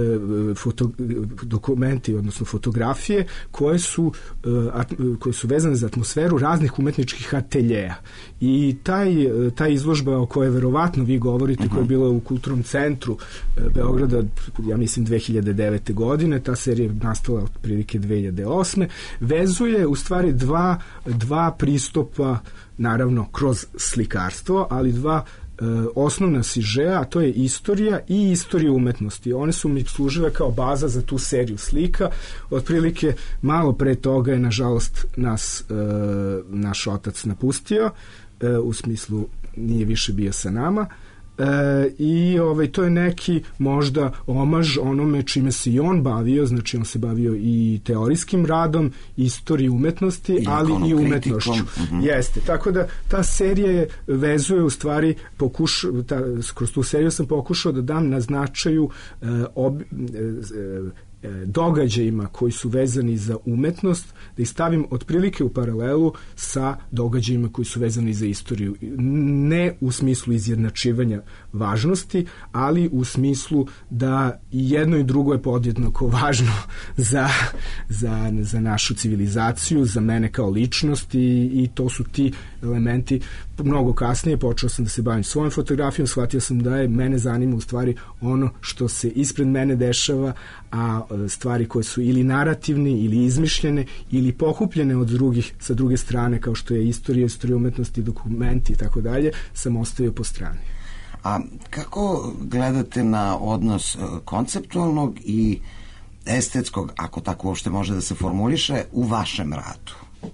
foto, dokumenti, odnosno fotografije koje su, e, at, koje su vezane za atmosferu raznih umetničkih ateljeja. I taj, ta izložba o kojoj verovatno vi govorite, uh-huh. koja je bila u Kulturnom centru e, Beograda, ja mislim dve hiljade devete godine, ta serija je nastala otprilike dve hiljade osme, vezuje u stvari dva, dva pristupa, naravno kroz slikarstvo, ali dva osnovna sižea, a to je istorija i istorija umetnosti. One su mi služile kao baza za tu seriju slika. Otprilike malo pre toga je, nažalost, nas e, naš otac napustio, e, u smislu nije više bio sa nama. E, i ovaj, to je neki možda omaž onome čime se i on bavio, znači on se bavio i teorijskim radom, istoriji umetnosti, I ali i umetnošću. Uh-huh. Jeste, tako da ta serija je, vezuje u stvari, pokuš, ta, kroz tu seriju sam pokušao da dam na značaju e, ob, e, događajima koji su vezani za umetnost, da ih stavim otprilike u paralelu sa događajima koji su vezani za istoriju. Ne u smislu izjednačivanja važnosti, ali u smislu da i jedno i drugo je podjednako važno za, za, za našu civilizaciju, za mene kao ličnost i, i to su ti elementi. Mnogo kasnije počeo sam da se bavim svojom fotografijom, shvatio sam da je mene zanima u stvari ono što se ispred mene dešava, a stvari koje su ili narativne ili izmišljene ili pokupljene od drugih sa druge strane, kao što je istorija, istorija umetnosti, dokumenti i tako dalje, sam ostavio po strani. A kako gledate na odnos konceptualnog i estetskog, ako tako uopšte može da se formuliše, u vašem radu?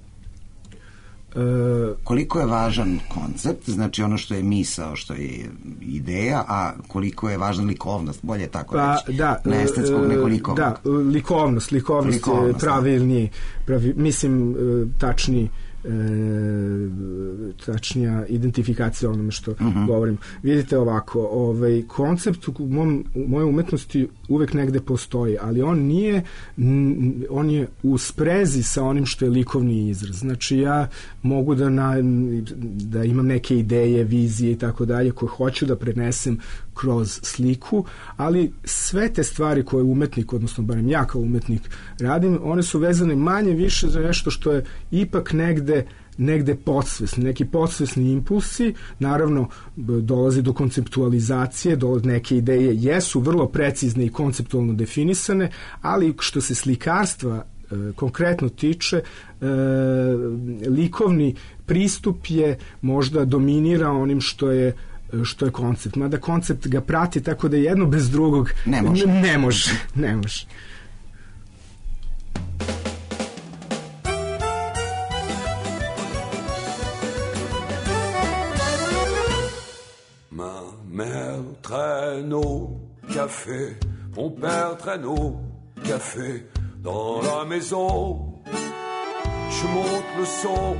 Koliko je važan koncept, znači ono što je misao, što je ideja, a koliko je važna likovnost, bolje tako pa, reći, da, ne estetskog, nego likovnog. Da, likovnost, likovnost, likovnost je pravilniji, pravi, mislim, tačniji, E, tačnija identifikacija onome što uh-huh. govorim. Vidite ovako, ovaj koncept u, mom, u mojoj umetnosti uvek negde postoji, ali on nije, on je u sprezi sa onim što je likovni izraz. Znači ja mogu da, na, da imam neke ideje, vizije i tako dalje koje hoću da prenesem kroz sliku, ali sve te stvari koje umetnik, odnosno barem ja kao umetnik radim, one su vezane manje više za nešto što je ipak negde negde podsvesni, neki podsvesni impulsi, naravno dolazi do konceptualizacije, do neke ideje jesu vrlo precizne i konceptualno definisane, ali što se slikarstva e, konkretno tiče, e, likovni pristup je možda dominira onim što je što je koncept. Mada koncept ga prati, tako da jedno bez drugog ne može. Ne može. Ne može. Ma mère traîne au café, mon père traîne au café dans la maison. Je monte le son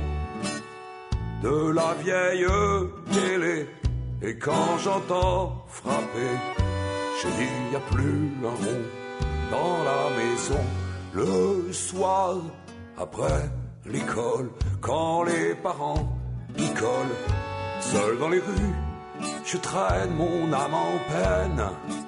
de la vieille télé. Et quand j'entends frapper, je dis y a plus un rond dans la maison. Le soir, après l'école, quand les parents y collent, seul dans les rues, je traîne mon âme en peine.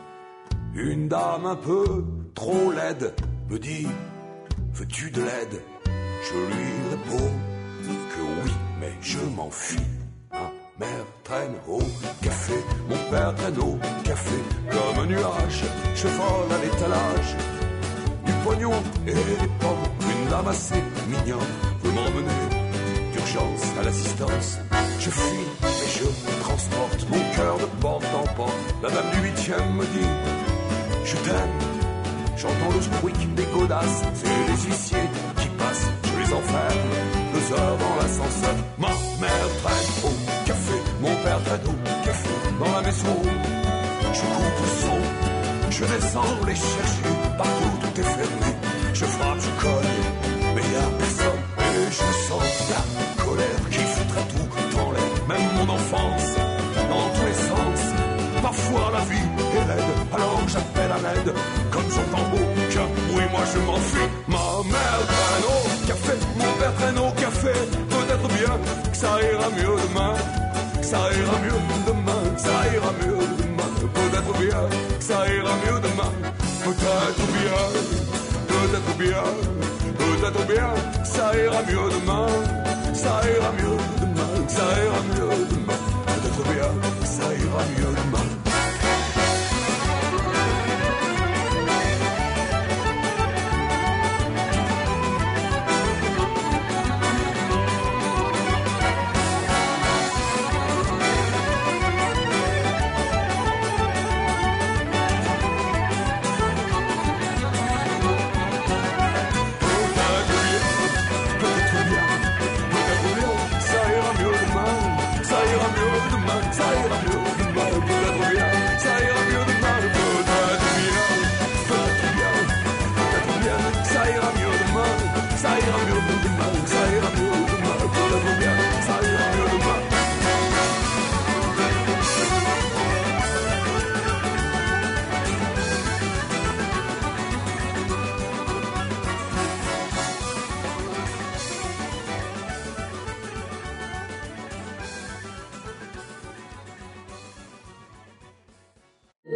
Une dame un peu trop laide me dit, veux-tu de l'aide? Je lui réponds que oui, mais je m'enfuis. Mère traîne au café, mon père traîne au café, comme un nuage, je vole à l'étalage du pognon et des pommes. Une dame assez mignonne veut m'emmener d'urgence à l'assistance. Je fuis et je transporte mon cœur de porte en porte. La dame du huitième me dit, je t'aime. J'entends le squeak des godasses et les huissiers qui passent. Je les enferme deux heures dans l'ascenseur. Ma mère traîne au café, mon père traîne au café dans la maison. Je coupe le son, je descends les chercher. Partout tout est fermé. Je frappe, je cogne, mais y a personne. Et je sens la colère qui foutrait tout dans l'air. Même mon enfance, dans tous les sens. Parfois la vie est laide, alors j'appelle à l'aide. Comme j'entends aucun bruit, moi je m'enfuis. Ma mère traîne au café, mon père traîne au café. Peut-être bien que ça ira mieux demain. Que ça ira mieux demain, que ça ira mieux demain. Peut-être bien que ça ira mieux demain. Peut-être bien, peut-être bien, peut-être bien que ça ira mieux demain. Ça ira mieux demain, ça ira mieux demain. Peut-être bien que ça ira mieux demain.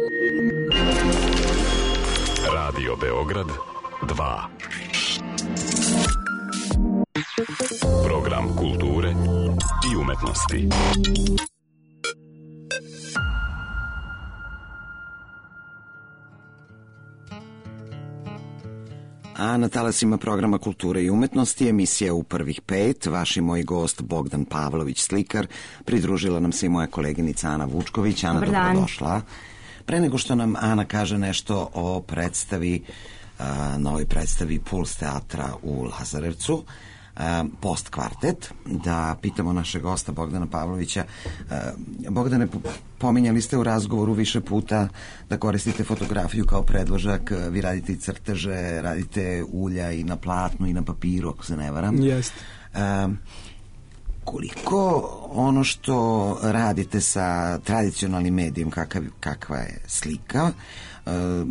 Radio Beograd dva. Program kulture i umetnosti. A na talasima programa kulture i umetnosti emisija U prvih pet, vaš i moj gost Bogdan Pavlović, slikar. Pridružila nam se i moja koleginica Ana Vučković. Ana, dobrodošla. Pre nego što nam Ana kaže nešto o predstavi, a, novoj predstavi Puls teatra u Lazarevcu, a, Post kvartet, da pitamo našeg gosta Bogdana Pavlovića. A, Bogdane, pominjali ste u razgovoru više puta da koristite fotografiju kao predložak, vi radite i crteže, radite ulja i na platnu i na papiru, ako se ne varam. Jeste. A, koliko ono što radite sa tradicionalnim medijem, kakav, kakva je slika, uh,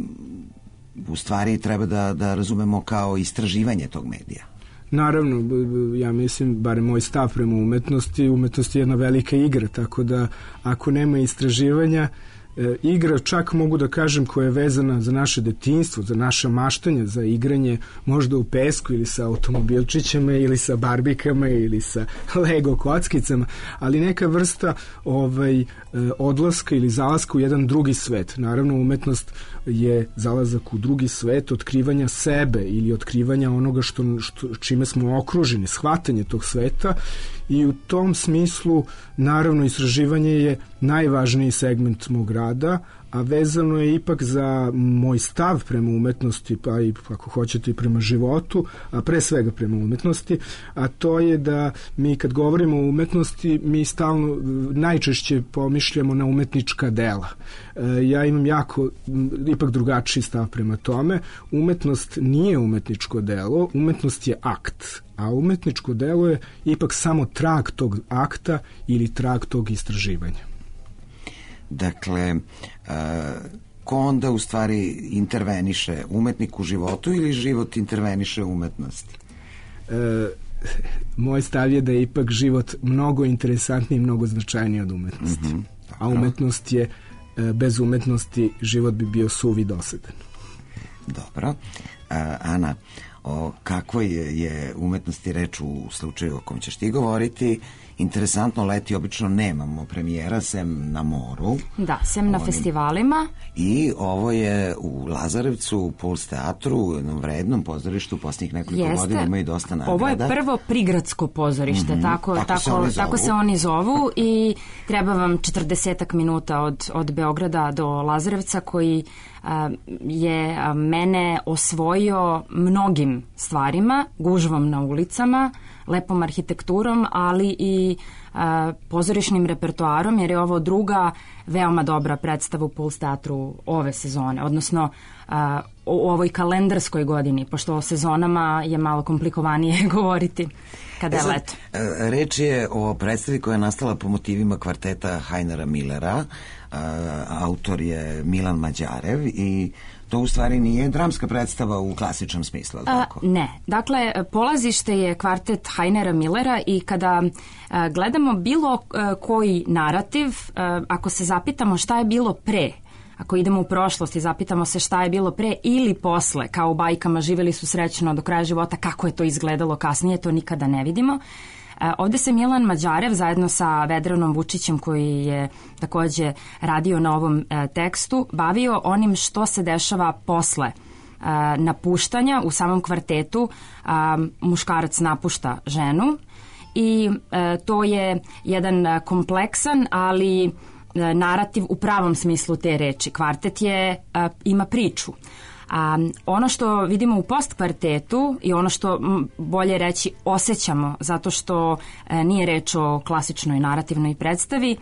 u stvari treba da, da razumemo kao istraživanje tog medija? Naravno, ja mislim, bar moj stav prema umetnosti, umetnost je jedna velika igra, tako da ako nema istraživanja, e, igra, čak mogu da kažem, koja je vezana za naše detinjstvo, za naše maštanje, za igranje možda u pesku ili sa automobilčićama ili sa barbikama ili sa Lego kockicama, ali neka vrsta ovaj, e, odlaska ili zalaska u jedan drugi svet. Naravno, umetnost je zalazak u drugi svet, otkrivanja sebe ili otkrivanja onoga što, što, čime smo okruženi, shvatanje tog sveta, i u tom smislu naravno istraživanje je najvažniji segment mog rada, a vezano je ipak za moj stav prema umetnosti, pa i ako hoćete i prema životu, a pre svega prema umetnosti, a to je da mi kad govorimo o umetnosti, mi stalno najčešće pomišljamo na umetnička dela. Ja imam jako ipak drugačiji stav prema tome. Umetnost nije umetničko delo, umetnost je akt, a umetničko delo je ipak samo trag tog akta ili trag tog istraživanja. Dakle, uh, ko onda u stvari interveniše, umetnik u životu ili život interveniše u umetnosti? E, moj stav je da je ipak život mnogo interesantniji i mnogo značajniji od umetnosti. Mm-hmm, a umetnost je, e, bez umetnosti život bi bio suv i dosadan. Dobro. Uh, Ana, o kakvoj je, je umetnosti reč u slučaju o kom ćeš ti govoriti? Interesantno, leti obično nemamo premijera, sem na moru. Da, sem na Onim. festivalima. I ovo je u Lazarevcu, u Puls teatru, u jednom vrednom pozorištu, posljednjih nekoliko Jeste. godina ima i dosta nagrada. Ovo je prvo prigradsko pozorište, mm-hmm. tako, tako, tako, se oni tako se oni zovu i treba vam četrdesetak minuta od, od Beograda do Lazarevca, koji a, je a, mene osvojio mnogim stvarima, gužvom na ulicama, lepom arhitekturom, ali i a, pozorišnim repertoarom, jer je ovo druga veoma dobra predstava u Puls teatru ove sezone, odnosno a, u ovoj kalendarskoj godini, pošto o sezonama je malo komplikovanije govoriti kada je leto. Reč je o predstavi koja je nastala po motivima kvarteta Heinera Millera, a, autor je Milan Mađarev, i to u stvari nije dramska predstava u klasičnom smislu, ali tako? A, ne. Dakle, polazište je kvartet Heinera Millera i kada a, gledamo bilo a, koji narativ, a, ako se zapitamo šta je bilo pre, ako idemo u prošlost i zapitamo se šta je bilo pre ili posle, kao u bajkama živjeli su srećno do kraja života, kako je to izgledalo kasnije, to nikada ne vidimo. Ovdje se Milan Mađarev zajedno sa Vedranom Vučićem, koji je također radio na ovom tekstu, bavio onim što se dešava posle napuštanja. U samom kvartetu muškarac napušta ženu i to je jedan kompleksan, ali narativ u pravom smislu te reči. Kvartet je, ima priču. A ono što vidimo u post kvartetu i ono što bolje reći osjećamo, zato što e, nije reč o klasičnoj narativnoj predstavi,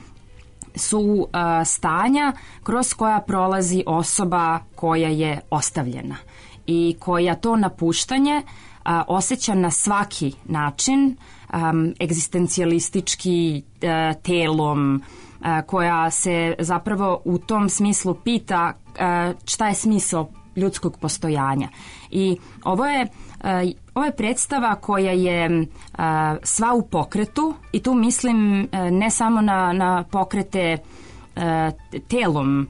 su e, stanja kroz koja prolazi osoba koja je ostavljena i koja to napuštanje e, osjeća na svaki način, e, egzistencijalistički, e, telom, e, koja se zapravo u tom smislu pita e, šta je smisao ljudskog postojanja. I ovo je, uh, ovo je predstava koja je uh, sva u pokretu, i tu mislim uh, ne samo na, na pokrete uh, telom,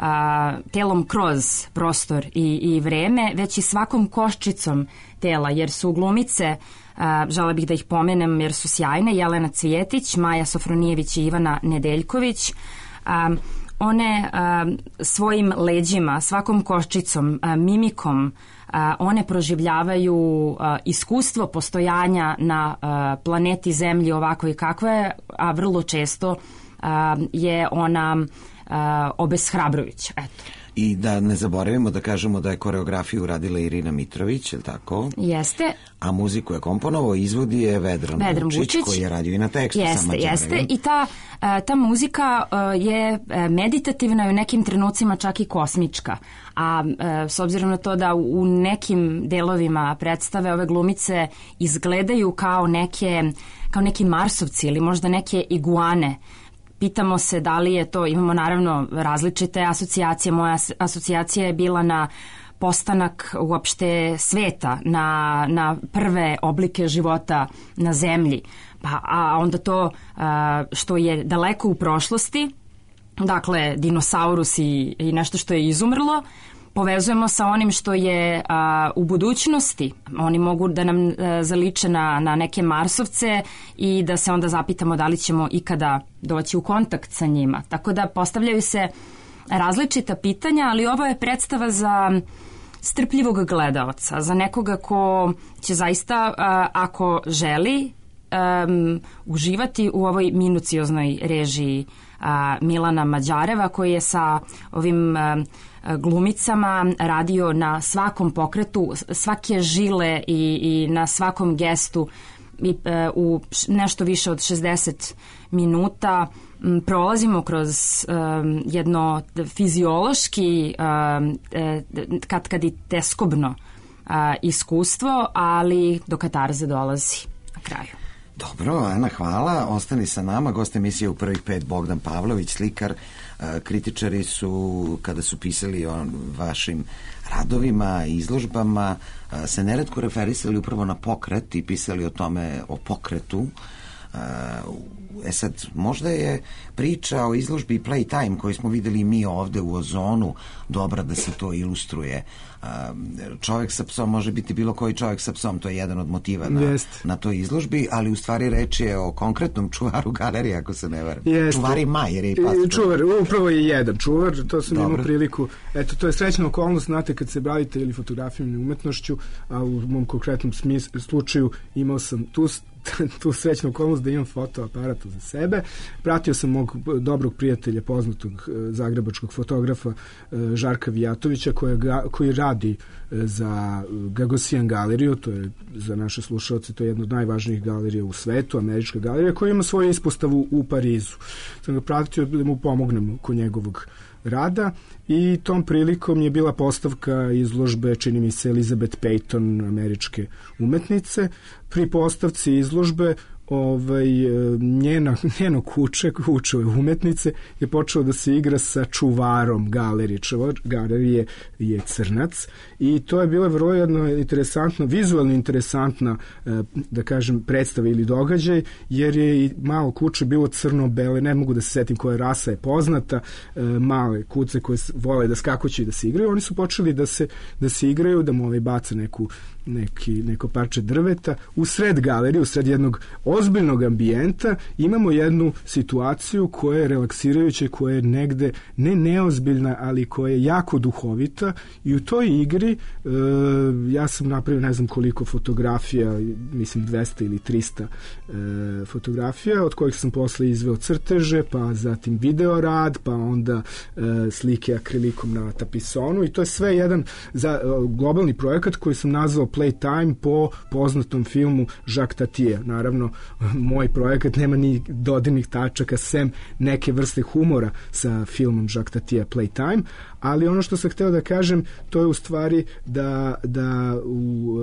a, telom kroz prostor i, i vreme, već i svakom koščicom tela, jer su glumice, a, žele bih da ih pomenem jer su sjajne, Jelena Cvijetić, Maja Sofronijević i Ivana Nedeljković. A, one a, svojim leđima, svakom koščicom, a, mimikom, a, one proživljavaju a, iskustvo postojanja na a, planeti Zemlji ovako i kakva je, a vrlo često a, je ona a, obeshrabrujuća. Eto. I da ne zaboravimo da kažemo da je koreografiju radila Irina Mitrović, je li tako? Jeste. A muziku je komponovao, izvodi je Vedran, Vedran Vučić, Vučić, koji je radio i na tekstu. Jeste, jeste. I ta, ta muzika je meditativna i u nekim trenucima čak i kosmička. A s obzirom na to da u nekim delovima predstave ove glumice izgledaju kao neke, kao neki marsovci ili možda neke iguane, pitamo se da li je to, imamo naravno različite asocijacije. Moja asocijacija je bila na postanak uopšte sveta, na, na prve oblike života na zemlji. Pa, a onda to a, što je daleko u prošlosti, dakle dinosaurus i, i nešto što je izumrlo, povezujemo sa onim što je a, u budućnosti. Oni mogu da nam a, zaliče na, na neke marsovce i da se onda zapitamo da li ćemo ikada doći u kontakt sa njima. Tako da postavljaju se različita pitanja, ali ovo je predstava za strpljivog gledaoca, za nekoga ko će zaista, a, ako želi, um, uživati u ovoj minucioznoj režiji a, Milana Mađareva, koji je sa ovim a, glumicama radio na svakom pokretu, svake žile i, i na svakom gestu i, e, u nešto više od šezdeset minuta m, prolazimo kroz um, jedno fiziološki um, e, kad kad i teskobno uh, iskustvo, ali do katarze dolazi na kraju. Dobro, Ana, hvala. Ostani sa nama. Gost emisije u prvih pet Bogdan Pavlović, slikar. Kritičari su, kada su pisali o vašim radovima i izložbama, se neretko referisali upravo na pokret i pisali o tome, o pokretu. E sad, možda je priča o izložbi Playtime koju smo videli mi ovde u Ozonu dobra da se to ilustruje. Čovek sa psom može biti bilo koji čovek sa psom, to je jedan od motiva na, na toj izložbi, ali u stvari reč je o konkretnom čuvaru galerije, ako se ne varam. Čuvari Majer je i pastor. Čuvar, upravo je jedan čuvar, to sam imao priliku. Eto, to je srećna okolnost, znate, kad se bavite ili fotografijom ili umetnošću, a u mom konkretnom smis, slučaju imao sam tu tu srećnu okolnost da imam fotoaparat za sebe. Pratio sam mog dobrog prijatelja, poznatog zagrebačkog fotografa Žarka Vijatovića, koji, koji radi za Gagosian galeriju, to je za naše slušalce, to je jedna od najvažnijih galerija u svetu, američka galerija, koja ima svoju ispostavu u Parizu. Sam ga pratio da mu pomognem kod njegovog rada i tom prilikom je bila postavka izložbe, čini mi se, Elizabeth Peyton, američke umetnice. Pri postavci izložbe ovaj, njena, njeno kuće, kućove umetnice je počelo da se igra sa čuvarom galerije. Čuvar galerije je crnac i to je bilo vrlo jedno interesantno, vizualno interesantna, da kažem, predstava ili događaj, jer je i malo kuće bilo crno-bele, ne mogu da se setim koja rasa je poznata, male kuce koje vole da skakuću i da se igraju, oni su počeli da se, da se igraju, da mu ovaj baca neku neki, neko parče drveta. U sred galerije, u sred jednog ozbiljnog ambijenta imamo jednu situaciju koja je relaksirajuća, koja je negde ne neozbiljna, ali koja je jako duhovita i u toj igri e, ja sam napravio ne znam koliko fotografija, mislim dvesta ili trista e, fotografija, od kojih sam posle izveo crteže, pa zatim video rad, pa onda e, slike akrilikom na tapisonu i to je sve jedan za, e, globalni projekat koji sam nazvao Playtime po poznatom filmu Jacques Tatier. Naravno, moj projekat nema ni dodirnih tačaka sem neke vrste humora sa filmom Jacques Tatier Playtime, ali ono što sam hteo da kažem, to je u stvari da, da, u,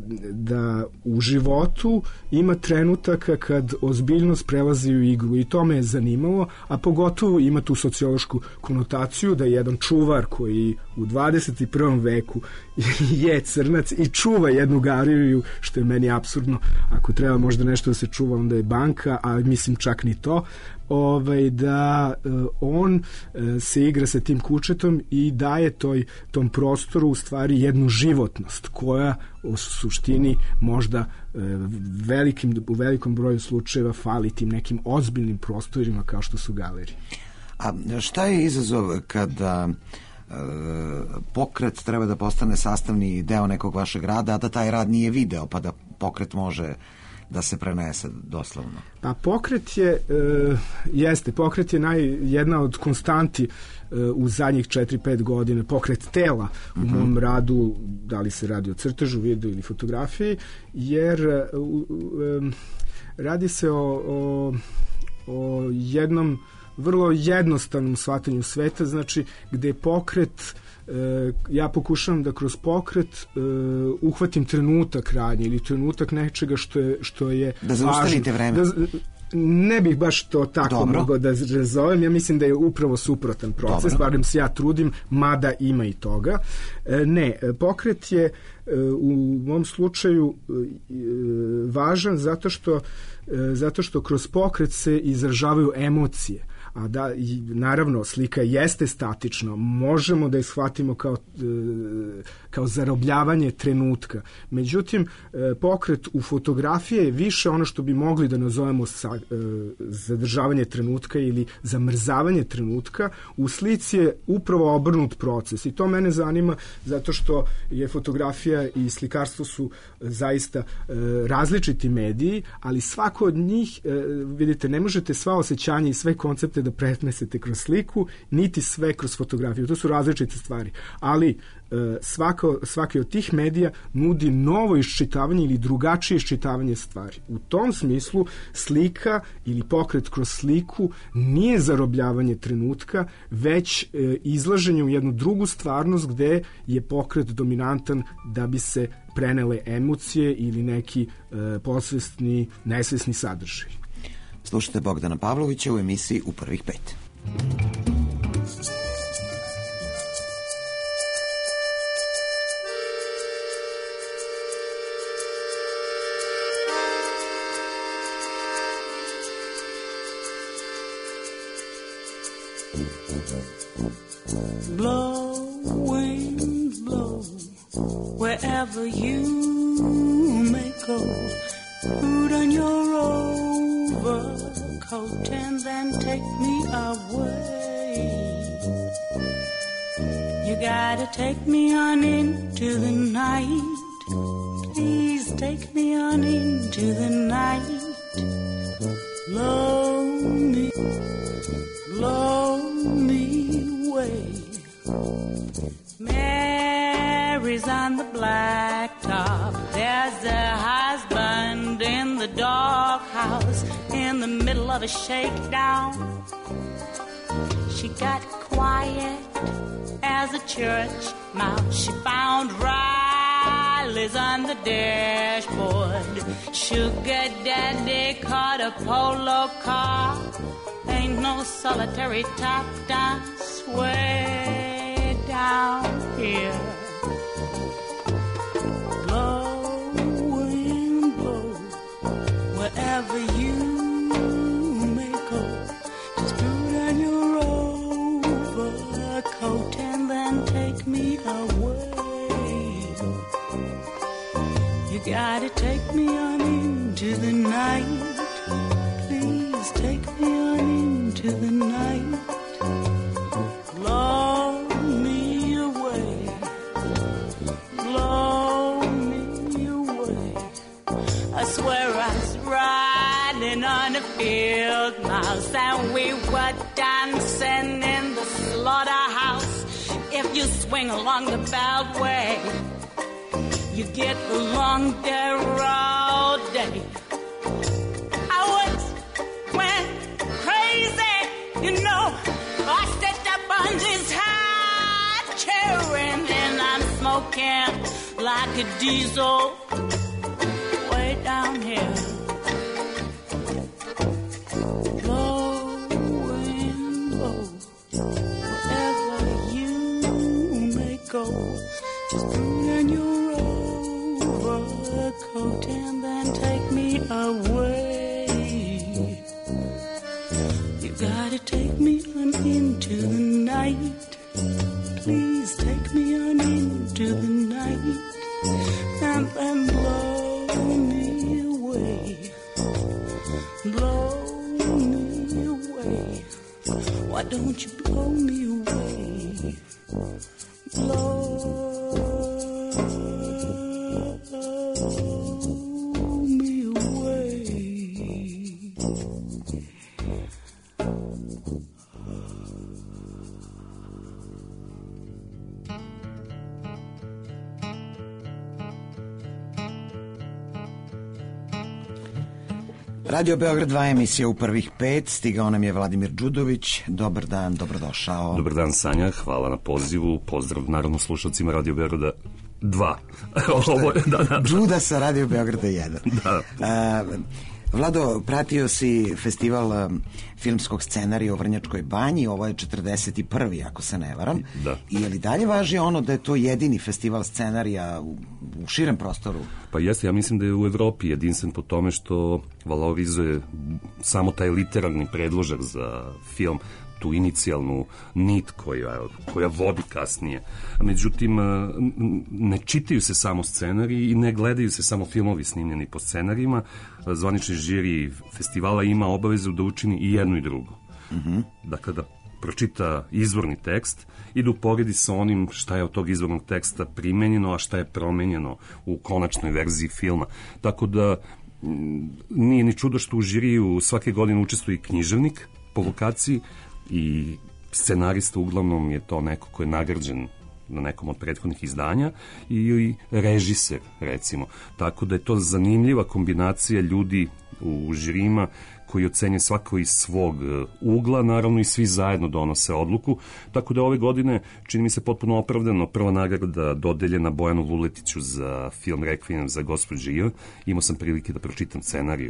da u životu ima trenutaka kad ozbiljnost prelazi u igru i to me je zanimalo, a pogotovo ima tu sociološku konotaciju da je jedan čuvar koji u dvadeset i prvom veku je crnac i čuva jednu galeriju, što je meni apsurdno. Ako treba možda nešto da se čuva, onda je banka, a mislim čak ni to, ovaj, da uh, on uh, se igra sa tim kućetom i daje toj, tom prostoru u stvari jednu životnost koja u suštini možda uh, velikim, u velikom broju slučajeva fali tim nekim ozbiljnim prostorima kao što su galerije. A šta je izazov kada e, pokret treba da postane sastavni deo nekog vašeg rada, a da taj rad nije video, pa da pokret može da se prenese doslovno? Pa pokret je, e, jeste, pokret je naj, jedna od konstanti e, u zadnjih četiri pet godina, pokret tela u mm-hmm. mom radu, da li se radi o crtežu, videu ili fotografiji, jer e, e, radi se o, o, o jednom vrlo jednostavnom shvatanju sveta, znači gde pokret, e, ja pokušavam da kroz pokret e, uhvatim trenutak radnje ili trenutak nečega što je, što je da zaustavite vreme. Da, ne bih baš to tako Dobro. mogao da razovem, ja mislim da je upravo suprotan proces, Dobro. barem se ja trudim, mada ima i toga. E, ne, pokret je e, u mom slučaju e, važan zato što, e, zato što kroz pokret se izražavaju emocije. A da, i, naravno, slika jeste statična, možemo da je shvatimo kao, kao zarobljavanje trenutka. Međutim, pokret u fotografiji je više ono što bi mogli da nazovemo sa, zadržavanje trenutka ili zamrzavanje trenutka. U slici je upravo obrnut proces i to mene zanima zato što je fotografija i slikarstvo su zaista različiti mediji, ali svako od njih, vidite, ne možete sva osjećanja i sve koncepte da prenesete kroz sliku, niti sve kroz fotografiju. To su različite stvari. Ali svako, svaki od tih medija nudi novo iščitavanje ili drugačije iščitavanje stvari. U tom smislu slika ili pokret kroz sliku nije zarobljavanje trenutka, već e, izlaženje u jednu drugu stvarnost gde je pokret dominantan da bi se prenele emocije ili neki e, posvesni, nesvesni sadržaj. Slušajte Bogdana Pavlovića u emisiji U prvih pet. Blow, wind, blow, wherever you may go. Put on your overcoat and then take me away. You gotta take me on into the night. Please take me on into the night. Blow me, blow me away. Mary's on the blacktop. There's a husband in the doghouse in the middle of a shakedown. She got quiet as a church mouse. She found Riley's on the dashboard. Sugar daddy caught a polo car. Ain't no solitary top dance way down here. Blow, wind, blow, wherever you may go. Just put on your overcoat and then take me away. You gotta take me on into the night. Please take me on into the night. Blow me away. Blow me away. I swear I was riding on a field mouse and we were dancing in the slaughterhouse. If you swing along the beltway, you get the long road day. I was went crazy, you know. I stepped up on this high chair and then I'm smoking like a diesel way down here. Blow, wind, blow, wherever you may go. Just put on your overcoat and then take me away. gotta take me on into the night. Please take me on into the night and then blow me away. Blow me away. Why don't you blow me away? Blow me away. Radio Beograd dva, emisija u prvih pet. Stigao nam je Vladimir Đudović. Dobar dan, dobrodošao. Dobar dan, Sanja, hvala na pozivu. Pozdrav naravno slušalcima Radio Beograda dva. Ovo je, da, da. Đuda sa Radio Beograda jedan. Da. A, Vlado, pratio si festival um, filmskog scenarija u Vrnjačkoj banji, ovo je četrdeset prvi ako se ne varam. Da. I je li dalje važi ono da je to jedini festival scenarija u, u širem prostoru? Pa jeste, ja mislim da je u Evropi jedinstven po tome što valorizuje samo taj literarni predložak za film, tu inicijalnu nit koja, koja vodi kasnije. Međutim, ne čitaju se samo scenariji i ne gledaju se samo filmovi snimljeni po scenarijima. Zvanični žiri festivala ima obavezu da učini i jedno i drugo. Mm-hmm. Dakle, da pročita izvorni tekst i da uporedi sa onim šta je od tog izvornog teksta primenjeno, a šta je promenjeno u konačnoj verziji filma. Tako da nije ni čudo što u žiriju svake godine učestvuje i književnik po vokaciji i scenarista, uglavnom je to neko ko je nagrađen na nekom od prethodnih izdanja, i režiser, recimo. Tako da je to zanimljiva kombinacija ljudi u žirima koji ocenje svako iz svog ugla, naravno i svi zajedno donose odluku, tako da ove godine čini mi se potpuno opravdano prva nagrada dodeljena Bojanu Vuletiću za film Rekvijem za gospođu J. Imao sam prilike da pročitam scenarij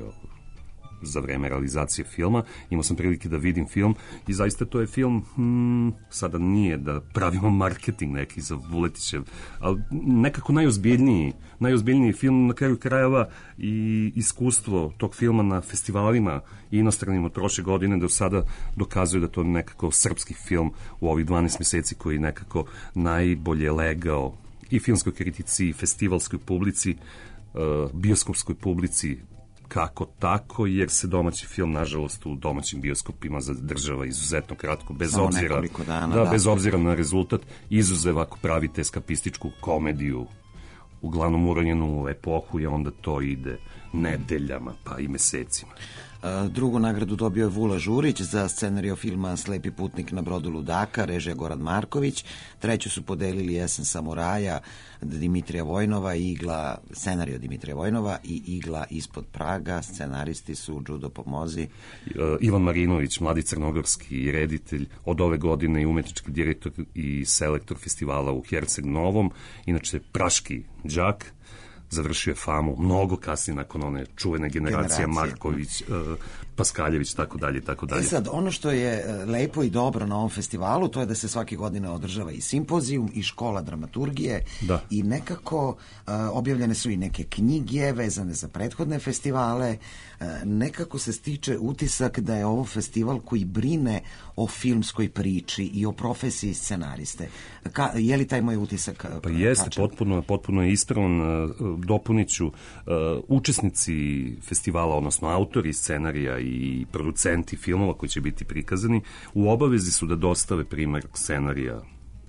za vreme realizacije filma, imao sam prilike da vidim film i zaista to je film, hmm, sada nije da pravimo marketing neki za Vuletićev, ali nekako najozbiljniji, najozbiljniji film na kraju krajeva i iskustvo tog filma na festivalima inostranim od prošle godine do sada dokazuje da to je nekako srpski film u ovih dvanaest meseci koji nekako najbolje legao i filmskoj kritici, i festivalskoj publici, bioskopskoj publici, kako tako, jer se domaći film, nažalost, u domaćim bioskopima zadržava izuzetno kratko, bez Samo obzira, dana, da, da. bez obzira na rezultat, izuzev ako pravite eskapističku komediju, uglavnom uranjenu u epohu, i onda to ide nedeljama, pa i mesecima. Drugu nagradu dobio je Vula Žurić za scenario filma Slepi putnik na brodu ludaka, režija Goran Marković. Treću su podelili Jesen samuraja Dimitrija Vojnova i Igla, scenario Dimitrija Vojnova i Igla ispod praga. Scenaristi su Đudo Pomozi. Ivan Marinović, mladi crnogorski reditelj, od ove godine i umetnički direktor i selektor festivala u Herceg Novom, inače praški đak. Završio je famu mnogo kasnije nakon one čuvene generacije, generacije. Marković, uh, Paskaljević, tako dalje, tako dalje. E sad, ono što je lepo i dobro na ovom festivalu, to je da se svake godine održava i simpozijum i škola dramaturgije, da. I nekako uh, objavljene su i neke knjige vezane za prethodne festivale. Uh, nekako se stiče utisak da je ovo festival koji brine o filmskoj priči i o profesiji scenariste. Ka, je li taj moj utisak? Pa jeste, potpuno, potpuno je ispravan. Dopunit ću, uh, učesnici festivala, odnosno autori scenarija i producenti filmova koji će biti prikazani, u obavezi su da dostave primer scenarija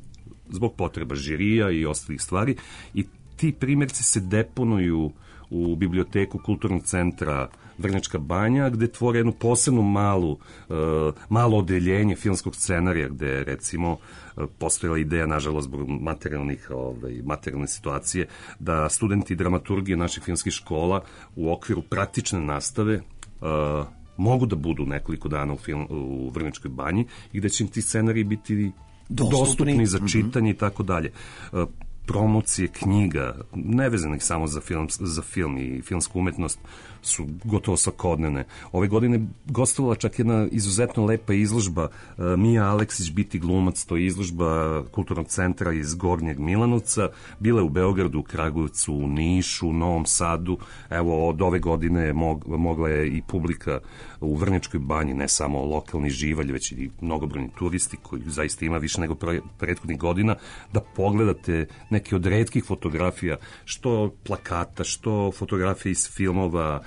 zbog potreba žirija i ostalih stvari, i ti primjerci se deponuju u biblioteku Kulturnog centra Vrnjačka banja, gde tvore jednu posebnu malu, uh, malo odeljenje filmskog scenarija, gde recimo uh, postojala ideja, nažalost, zbog materijalnih, ovaj, materijalne situacije, da studenti dramaturgije naših filmskih škola u okviru praktične nastave uh, mogu da budu nekoliko dana u, film, u Vrnjačkoj banji i gde će im ti scenariji biti dostupni, dostupni za čitanje, mm-hmm. i tako dalje. Uh, promocije knjiga, nevezanih samo za film, za film i filmsku umetnost, su gotovo svakodnevne. Ove godine gostovala čak jedna izuzetno lepa izložba Mija Aleksić, biti glumac, to je izložba Kulturnog centra iz Gornjeg Milanovca, bila je u Beogradu, u Kragujevcu, u Nišu, u Novom Sadu. Evo, od ove godine mog, mogla je i publika u Vrnjačkoj banji, ne samo lokalni živalj, već i mnogobrojni turisti, koji zaista ima više nego prethodnih godina, da pogledate neke od retkih fotografija, što plakata, što fotografije iz filmova,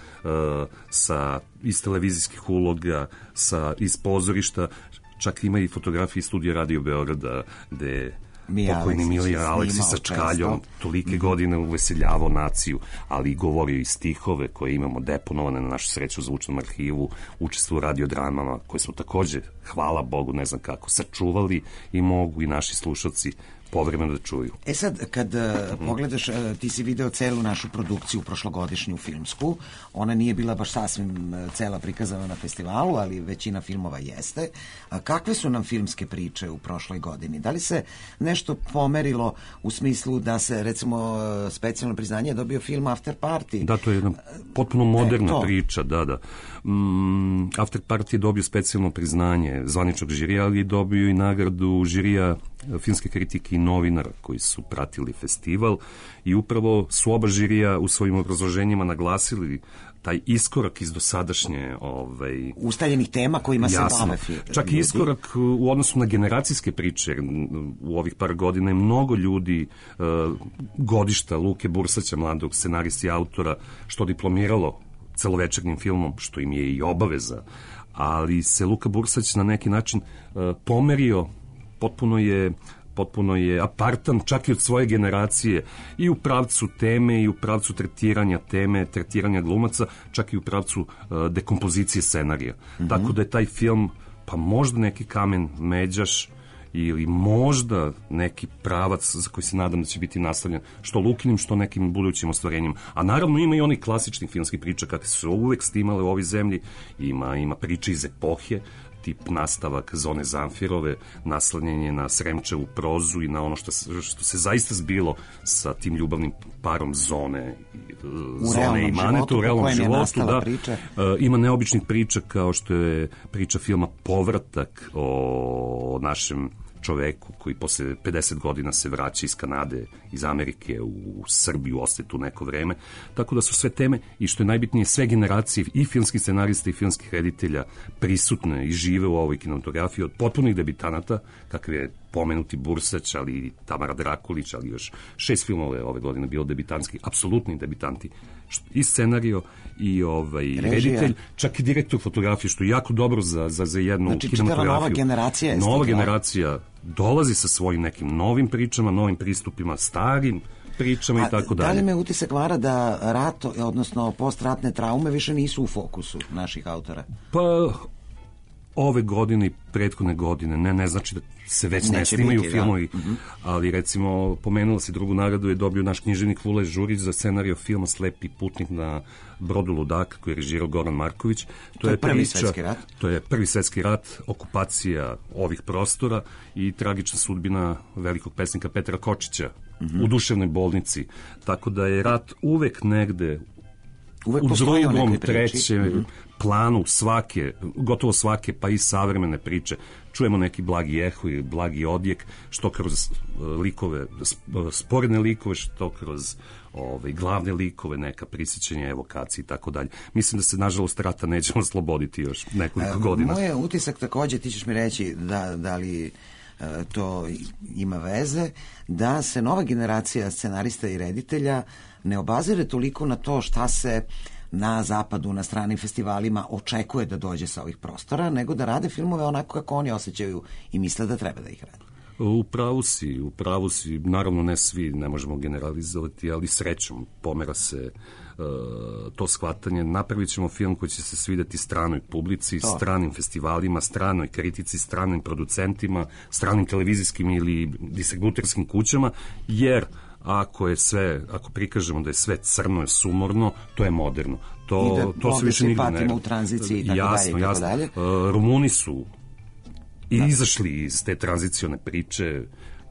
sa, iz televizijskih uloga, sa, iz pozorišta, čak ima i fotografije iz studija Radio Beograda, gde pokojni Milija Aleksić sa Čkaljom tolike godine uveseljavao naciju, ali i govorio i stihove koje imamo deponovane na našu sreću u zvučnom arhivu, učestvovao u radiodramama koje smo takođe, hvala Bogu, ne znam kako, sačuvali i mogu i naši slušalci povremeno da čuju. E sad, kad uh, pogledaš, uh, ti si video celu našu produkciju prošlogodišnju filmsku, ona nije bila baš sasvim uh, cela prikazana na festivalu, ali većina filmova jeste. A kakve su nam filmske priče u prošloj godini? Da li se nešto pomerilo u smislu da se, recimo, uh, specijalno priznanje je dobio film After Party? Da, to je jedna potpuno moderna e, priča, da, da. Mm, After Party je dobio specijalno priznanje zvaničnog žirija, ali je dobio i nagradu žirija filmske kritike i novinara koji su pratili festival i upravo su oba žirija u svojim obrazloženjima naglasili taj iskorak iz dosadašnje ovaj, ustaljenih tema kojima se bave film. Čak i iskorak u odnosu na generacijske priče. U ovih par godina je mnogo ljudi uh, godišta Luke Bursaća, mladog scenarista i autora, što diplomiralo celovečernjim filmom, što im je i obaveza, ali se Luka Bursać na neki način uh, pomerio, potpuno je potpuno je apartan čak i od svoje generacije i u pravcu teme i u pravcu tretiranja teme, tretiranja glumaca, čak i u pravcu uh, dekompozicije scenarija. Mm-hmm. Tako da je taj film pa možda neki kamen međaš ili možda neki pravac za koji se nadam da će biti nastavljen što Lukinim, što nekim budućim ostvarenjima. A naravno ima i onih klasičnih filmskih priča kakve su uvek snimale u ovoj zemlji, ima, ima priče iz epohe, tip nastavak Zone Zamfirove, naslanjenje na Sremčevu prozu i na ono što se, što se zaista zbilo sa tim ljubavnim parom Zone, Zone i Maneta u realnom životu. Da, ima neobičnih priča kao što je priča filma Povratak o našem čoveku koji posle pedeset godina se vraća iz Kanade, iz Amerike u Srbiju, ostaje tu neko vreme. Tako da su sve teme i što je najbitnije, sve generacije i filmskih scenarista i filmskih reditelja prisutne i žive u ovoj kinematografiji od potpunih debitanata, kakve je pomenuti Bursać, ali i Tamara Drakulić, ali još šest filmova je ove godine bilo debitanski, apsolutni debitanti. I scenario i ovaj reditelj, čak i direktor fotografije, što je jako dobro za, za, za jednu znači, kinematografiju. Znači, nova generacija je Nova stigla. generacija dolazi sa svojim nekim novim pričama, novim pristupima, starim pričama i tako dalje. Da li me utisak vara da rat, odnosno postratne traume više nisu u fokusu naših autora? Pa ove godine i prethodne godine, ne, ne znači da se već ne snimaju filmovi, da. Mm-hmm. Ali recimo pomenula si drugu nagradu je dobio naš književnik Vule Žurić za scenario filma Slepi putnik na brodu Ludaka koji je režirao Goran Marković. To, to je, je prvi priča, svetski rat. To je prvi svetski rat, okupacija ovih prostora i tragična sudbina velikog pesnika Petra Kočića mm-hmm. u duševnoj bolnici. Tako da je rat uvek negde uvek u drugom, trećem mm-hmm. planu svake, gotovo svake, pa i savremene priče. Čujemo neki blagi eho i blagi odjek, što kroz likove, sporedne likove, što kroz ove, glavne likove, neka prisjećanja, evokacije i tako dalje. Mislim da se, nažalost, rata nećemo osloboditi još nekoliko e, godina. Moje utisak takođe, ti ćeš mi reći da, da li e, to ima veze, da se nova generacija scenarista i reditelja ne obazire toliko na to šta se na zapadu, na stranim festivalima očekuje da dođe sa ovih prostora, nego da rade filmove onako kako oni osjećaju i misle da treba da ih rade. U pravu si, u pravu si, naravno ne svi, ne možemo generalizovati, ali srećom pomera se uh, to shvatanje. Napravit ćemo film koji će se svideti stranoj publici, to. stranim festivalima, stranoj kritici, stranim producentima, stranim televizijskim ili distributerskim kućama, jer ako je sve, ako prikažemo da je sve crno, je sumorno, to je moderno. To, I da to se više nigde ne... u tranziciji i tako jasno, dalje. Jasno, jasno. Uh, Rumuni su i da. izašli iz te tranzicione priče,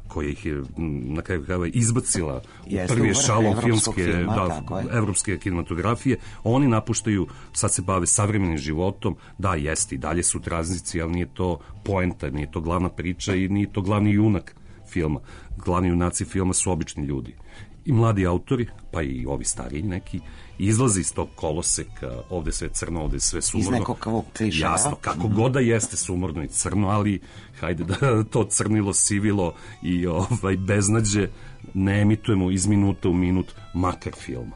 koja ih je na kraju krajeva izbacila u Jeste, prvi u vrh šalom evropskog filmske, filma, da, tako je. evropske kinematografije. Oni napuštaju, sad se bave savremenim životom, da, jeste, i dalje su u tranziciji, ali nije to poenta, nije to glavna priča i nije to glavni junak filma. Glavni junaci filma su obični ljudi. I mladi autori, pa i ovi stariji neki, izlazi iz tog koloseka, ovde sve crno, ovde sve sumorno. Iz nekog kao kliša. Jasno, kako mm-hmm. god da jeste sumorno i crno, ali hajde da to crnilo, sivilo i ovaj, beznađe ne emitujemo iz minuta u minut, makar filma.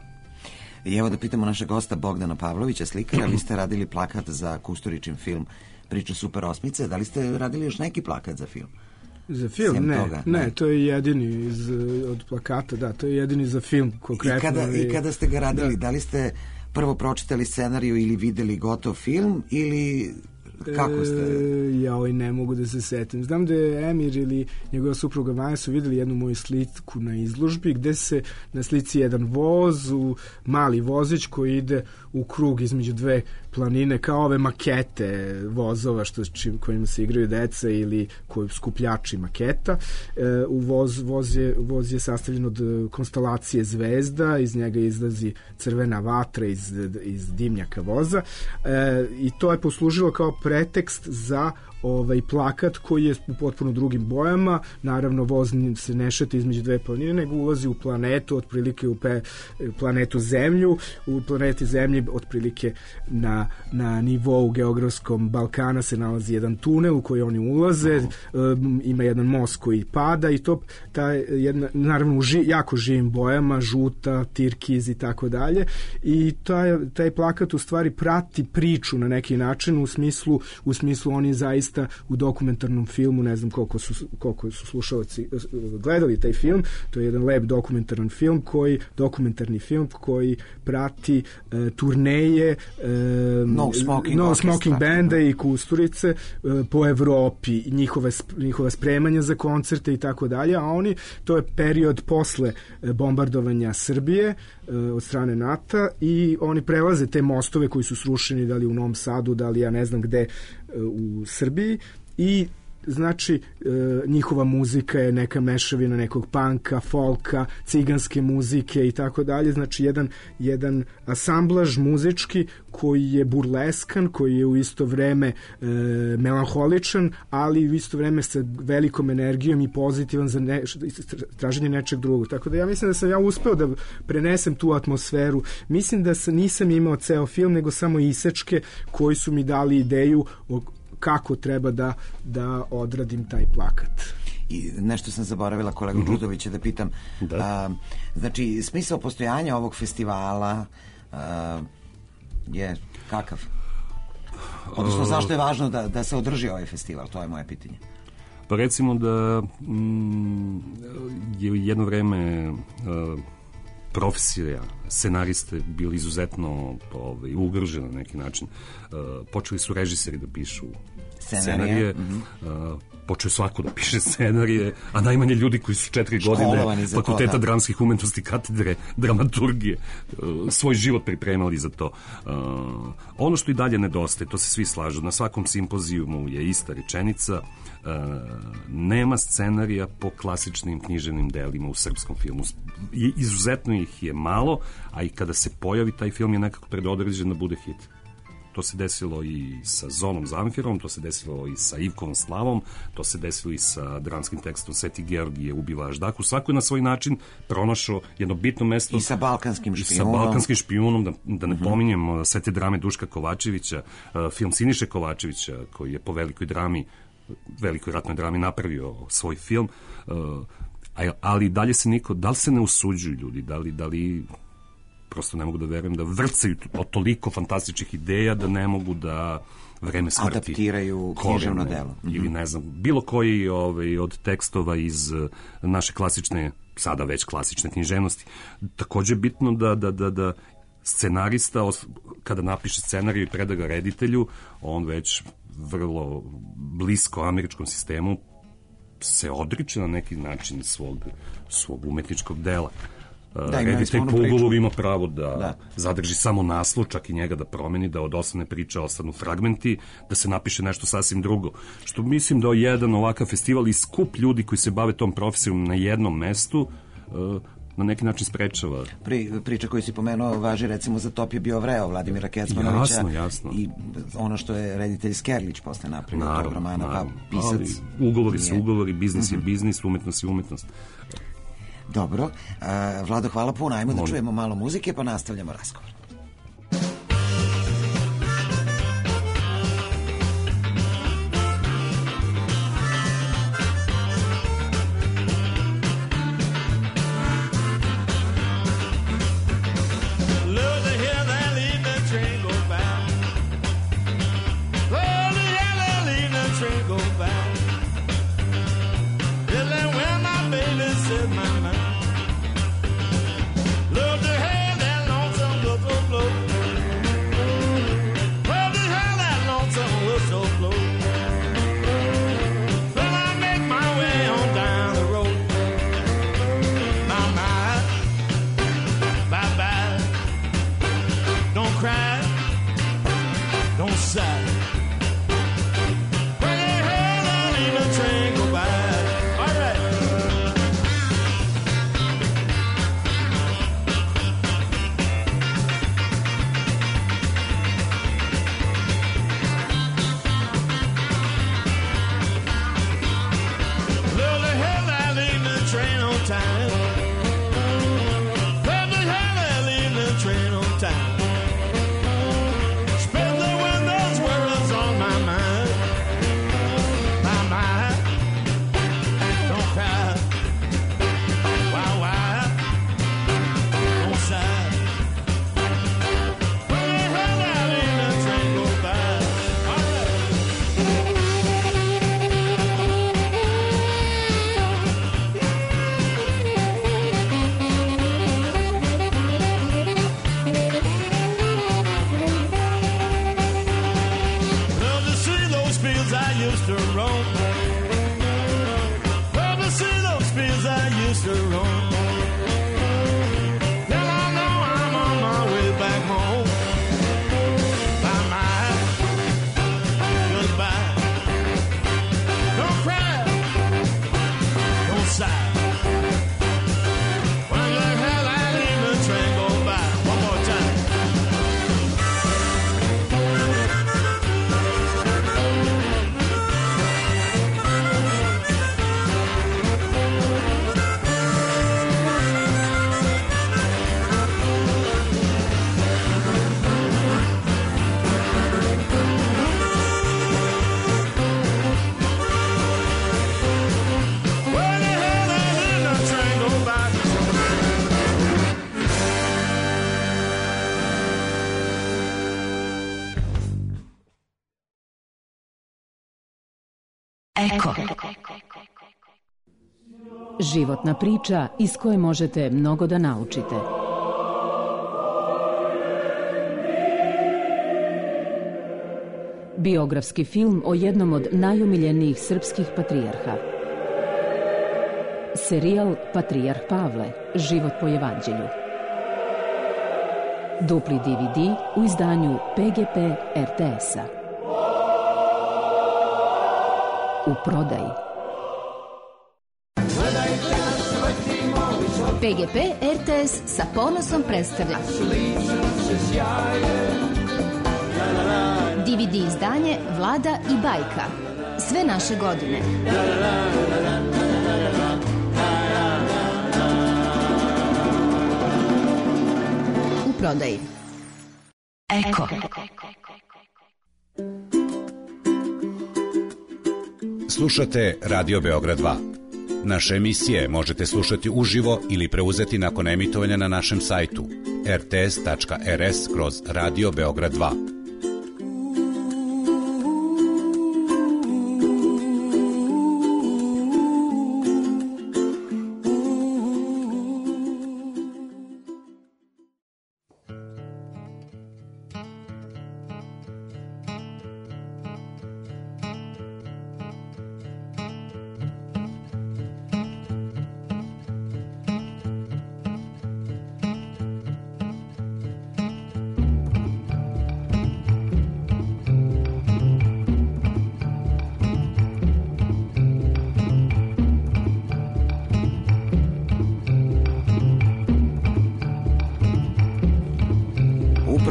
I evo da pitamo našeg gosta Bogdana Pavlovića, slikara, vi ste radili plakat za Kusturičin film Priča Super osmice, da li ste radili još neki plakat za film? Za film? Ne, toga, ne, ne, to je jedini iz, od plakata, da, to je jedini za film konkretno. I kada, i kada ste ga radili, da. da li ste prvo pročitali scenariju ili videli gotov film ili kako ste? E, ja ovaj ne mogu da se setim. Znam da je Emir ili njegova supruga Maja su videli jednu moju sliku na izložbi gde se na slici jedan voz, u mali vozić koji ide u krug između dve planine, kao ove makete vozova što čim, kojima se igraju deca ili koji skupljači maketa. E, u voz, voz, je, voz je sastavljen od konstelacije zvezda, iz njega izlazi crvena vatra iz, iz dimnjaka voza e, i to je poslužilo kao pretekst za ovaj plakat koji je u potpuno drugim bojama. Naravno, voz se ne šeta između dve planine, nego ulazi u planetu, otprilike u pe, planetu Zemlju. U planeti Zemlji, otprilike na, na nivou geografskom Balkana se nalazi jedan tunel u koji oni ulaze, um, ima jedan most koji pada i to ta jedna, naravno u ži, jako živim bojama, žuta, tirkiz i tako dalje. I taj, taj plakat u stvari prati priču na neki način, u smislu, u smislu oni zaista u dokumentarnom filmu, ne znam koliko su, koliko su slušalci gledali taj film, to je jedan lep dokumentaran film koji, dokumentarni film koji prati e, turneje e, No Smoking, no smoking Banda i Kusturice e, po Evropi, njihove, njihova spremanja za koncerte i tako dalje, a oni, to je period posle bombardovanja Srbije e, od strane NATO i oni prelaze te mostove koji su srušeni, da li u Novom Sadu, da li ja ne znam gde u Srbiji i znači e, njihova muzika je neka mešavina nekog panka, folka, ciganske muzike i tako dalje, znači jedan, jedan asamblaž muzički koji je burleskan, koji je u isto vreme e, melanholičan, ali u isto vreme sa velikom energijom i pozitivan za ne, traženje nečeg drugog. Tako da ja mislim da sam ja uspeo da prenesem tu atmosferu. Mislim da sam, nisam imao ceo film, nego samo isečke koji su mi dali ideju o kako treba da, da odradim taj plakat. I nešto sam zaboravila kolegu mm-hmm. Đudovića da pitam. Da. A, znači, smisao postojanja ovog festivala a, je kakav? Odnosno, zašto je važno da, da se održi ovaj festival? To je moje pitanje. Pa recimo da mm, je jedno vreme uh, profesija scenariste bili izuzetno ovaj, ugroženi na neki način. Uh, počeli su režiseri da pišu scenarije, scenarije. Mm-hmm. uh, počeo svako da piše scenarije, a najmanje ljudi koji su četiri godine fakulteta to, da. dramskih umetnosti, katedre dramaturgije, uh, svoj život pripremali za to. Uh, ono što i dalje nedostaje, to se svi slažu, na svakom simpozijumu je ista rečenica, uh, nema scenarija po klasičnim književnim delima u srpskom filmu. I, izuzetno ih je malo, a i kada se pojavi taj film je nekako predodređen da bude hit. To se desilo i sa Zonom Zamfirom, to se desilo i sa Ivkovom Slavom, to se desilo i sa dramskim tekstom Sveti Georgije ubiva Aždaku. Svako je na svoj način pronašao jedno bitno mesto. I sa Balkanskim špijunom. I sa Balkanskim špijunom, da, da ne uh-huh. pominjem sve te drame Duška Kovačevića, uh, film Siniše Kovačevića, koji je po velikoj drami, velikoj ratnoj drami napravio svoj film. Uh, ali dalje se niko, da li se ne usuđuju ljudi, da li, da li prosto ne mogu da verujem da vrcaju od toliko fantastičnih ideja da ne mogu da vreme smrti adaptiraju književno delo. Ili ne znam, bilo koji ovaj, od tekstova iz naše klasične, sada već klasične književnosti. Takođe bitno da, da, da, da scenarista, kada napiše scenarij i preda ga reditelju, on već vrlo blisko američkom sistemu se odriče na neki način svog, svog umetničkog dela. Da, reditelj po ugovoru ima pravo da, da zadrži samo naslov, čak i njega da promeni, da od osnovne priče ostanu fragmenti, da se napiše nešto sasvim drugo. Što mislim da je jedan ovakav festival i skup ljudi koji se bave tom profesijom na jednom mestu na neki način sprečava. Pri, priča koju si pomenuo važi recimo za Top je bio vreo Vladimira Kecmanovića. Jasno, jasno. I ono što je reditelj Skerlić posle napravio tog romana, pa pisac. Ali ugovori su ugovori, biznis je biznis, umetnost je umetnost. Dobro. Uh, Vlado, hvala puno. Ajmo da čujemo malo muzike pa nastavljamo razgovor. Eko. Životna priča iz koje možete mnogo da naučite. Biografski film o jednom od najomiljenijih srpskih patrijarha. Serijal Patrijarh Pavle, život po evanđelju. Dupli D V D u izdanju P G P R T S-a. U prodaji. P G P R T S sa ponosom predstavlja D V D izdanje Vlada i bajka. Sve naše godine. U prodaji. Eko. Slušate Radio Beograd dva. Naše emisije možete slušati uživo ili preuzeti nakon emitovanja na našem sajtu r t s tačka r s kroz Radio Beograd dva.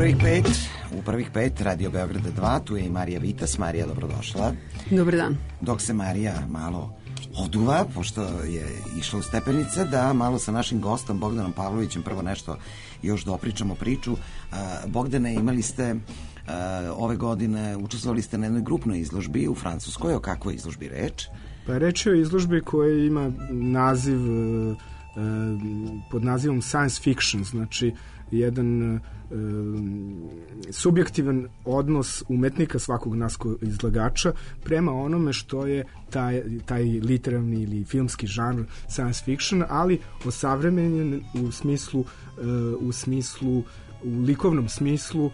prvih pet, u prvih pet Radio Beograda dva, tu je i Marija Vitas. Marija, dobrodošla. Dobar dan. Dok se Marija malo oduva, pošto je išla u stepenice, da malo sa našim gostom Bogdanom Pavlovićem prvo nešto još dopričamo priču. Bogdane, imali ste ove godine, učestvovali ste na jednoj grupnoj izložbi u Francuskoj. O kakvoj izložbi reč? Pa reč je o izložbi koja ima naziv pod nazivom science fiction, znači jedan subjektivan odnos umetnika, svakog nas izlagača, prema onome što je taj, taj literarni ili filmski žanr science fiction, ali osavremenjen u smislu, u smislu, u likovnom smislu.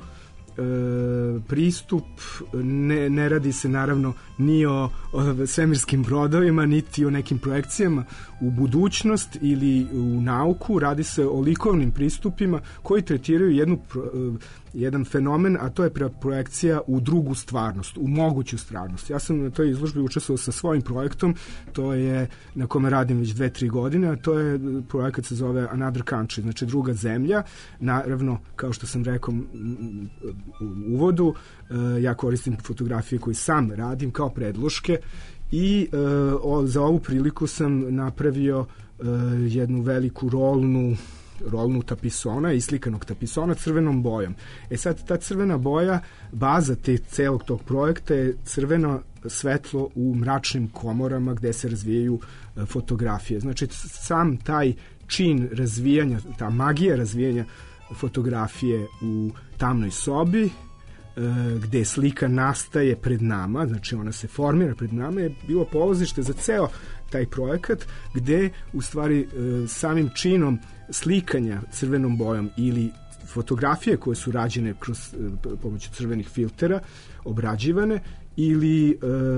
E, pristup ne, ne radi se naravno ni o, o svemirskim brodovima, niti o nekim projekcijama u budućnost ili u nauku. Radi se o likovnim pristupima koji tretiraju jednu, jedan fenomen, a to je projekcija u drugu stvarnost, u moguću stvarnost. Ja sam na toj izložbi učestvovao sa svojim projektom, to je na kome radim već dve, tri godine, a to je projekat se zove Another Country, znači druga zemlja. Naravno, kao što sam rekao u uvodu, ja koristim fotografije koje sam radim kao predloške i o, za ovu priliku sam napravio jednu veliku rolnu rolnu tapisona, islikanog tapisona crvenom bojom. E sad, ta crvena boja, baza te celog tog projekta je crveno svetlo u mračnim komorama gde se razvijaju fotografije. Znači, sam taj čin razvijanja, ta magija razvijanja fotografije u tamnoj sobi, gde slika nastaje pred nama, znači ona se formira pred nama, je bilo polazište za ceo taj projekat, gde u stvari samim činom slikanja crvenom bojom ili fotografije koje su rađene kroz pomoću crvenih filtera, obrađivane, ili e,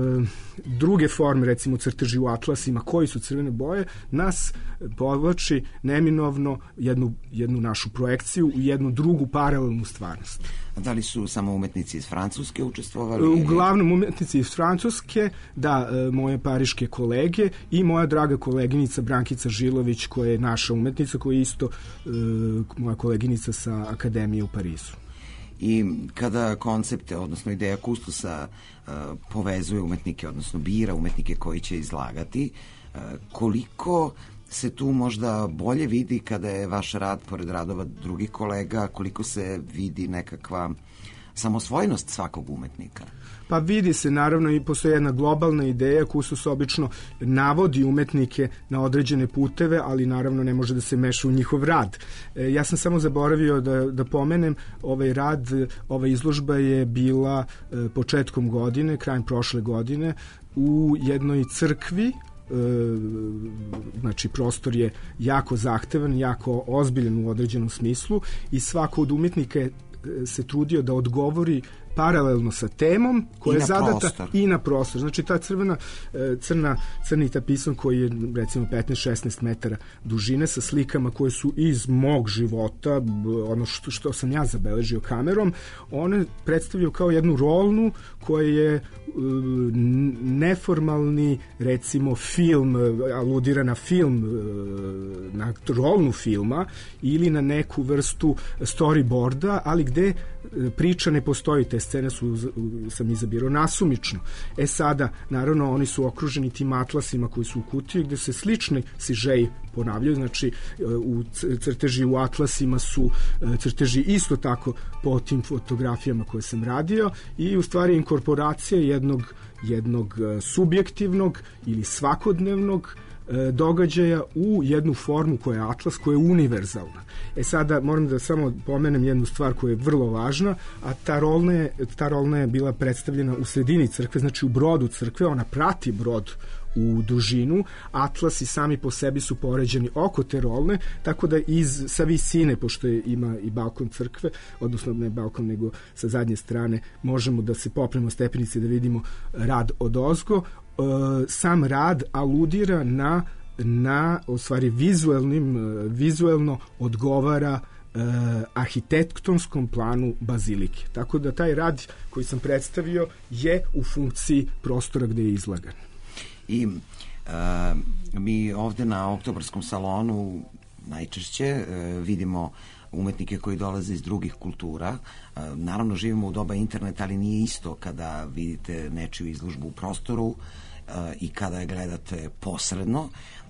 druge forme, recimo crteži u atlasima koji su crvene boje, nas povlači neminovno jednu, jednu našu projekciju u jednu drugu paralelnu stvarnost. A da li su samo umetnici iz Francuske učestvovali? Uglavnom umetnici iz Francuske, da, e, moje pariške kolege i moja draga koleginica Brankica Žilović, koja je naša umetnica, koja je isto e, moja koleginica sa Akademije u Parizu. I kada koncepte, odnosno ideja kustosa uh, povezuje umetnike, odnosno bira umetnike koji će izlagati, uh, koliko se tu možda bolje vidi kada je vaš rad pored radova drugih kolega, koliko se vidi nekakva samosvojnost svakog umetnika? Pa vidi se, naravno, i postoje jedna globalna ideja. Kustos obično navodi umetnike na određene puteve, ali naravno ne može da se meša u njihov rad. E, ja sam samo zaboravio da, da pomenem ovaj rad, ova izložba je bila e, početkom godine, krajem prošle godine, u jednoj crkvi. E, znači prostor je jako zahtevan, jako ozbiljan u određenom smislu i svako od umetnika je se trudio da odgovori paralelno sa temom koja je zadata prostor. I na prostor. Znači ta crvena, crna, crni tapisan koji je recimo petnaest šesnaest metara dužine sa slikama koje su iz mog života, ono što, što sam ja zabeležio kamerom, one predstavljaju kao jednu rolnu koja je neformalni, recimo, film, aludira na film, na rolnu filma ili na neku vrstu storyboarda, ali gde priča ne postoji. Te scene su, sam izabirao nasumično. E sada, naravno, oni su okruženi tim atlasima koji su u kutiji gde se slični sižeji ponavljaju, znači u crteži u atlasima su crteži isto tako po tim fotografijama koje sam radio i u stvari inkorporacija jednog, jednog subjektivnog ili svakodnevnog događaja u jednu formu koja je atlas, koja je univerzalna. E sada moram da samo pomenem jednu stvar koja je vrlo važna, a ta rolna je, ta rolna je bila predstavljena u sredini crkve, znači u brodu crkve, ona prati brod u dužinu, atlasi sami po sebi su poređeni oko te rolne, tako da iz, sa visine, pošto je, ima i balkon crkve, odnosno ne balkon nego sa zadnje strane, možemo da se popnemo stepenice da vidimo rad odozgo. E, sam rad aludira na, na u stvari vizuelnim, vizuelno odgovara e, arhitektonskom planu bazilike. Tako da taj rad koji sam predstavio je u funkciji prostora gde je izlagan. I uh, mi ovde na Oktobarskom salonu najčešće uh, vidimo umetnike koji dolaze iz drugih kultura. Naravno, živimo u doba interneta, ali nije isto kada vidite nečiju izložbu u prostoru i kada je gledate posredno.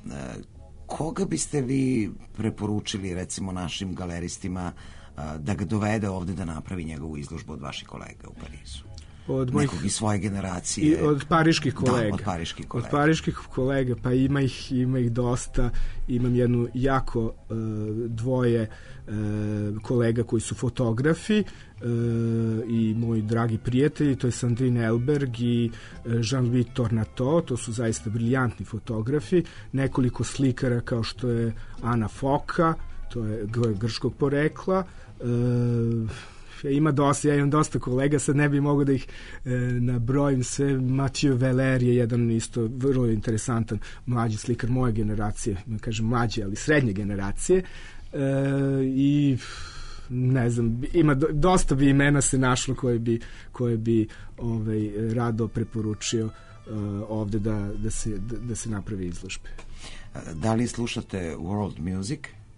Koga biste vi preporučili, recimo, našim galeristima da ga dovede ovde da napravi njegovu izložbu od vaših kolega u Parizu? Od mojih, nekog iz svoje generacije. I od pariških kolega. Da, od pariških kolega. Od pariških kolega, pa ima ih, ima ih dosta. Imam jednu jako uh, dvoje uh, kolega koji su fotografi uh, i moji dragi prijatelji, to je Sandrine Elberg i uh, Jean-Louis Tornato, to su zaista briljantni fotografi. Nekoliko slikara kao što je Ana Foka, to je grčkog porekla. Uh, Ima dosta, ja imam dosta kolega, sad ne bi mogao da ih e, nabrojim sve. Mathieu Veller je jedan isto vrlo interesantan mlađi slikar moje generacije, ne kažem mlađe, ali srednje generacije, e, i ne znam, ima do, dosta bi imena se našlo koje bi, koje bi ovaj, rado preporučio e, ovde da, da, se, da, da se napravi izložbe. Da li slušate world music?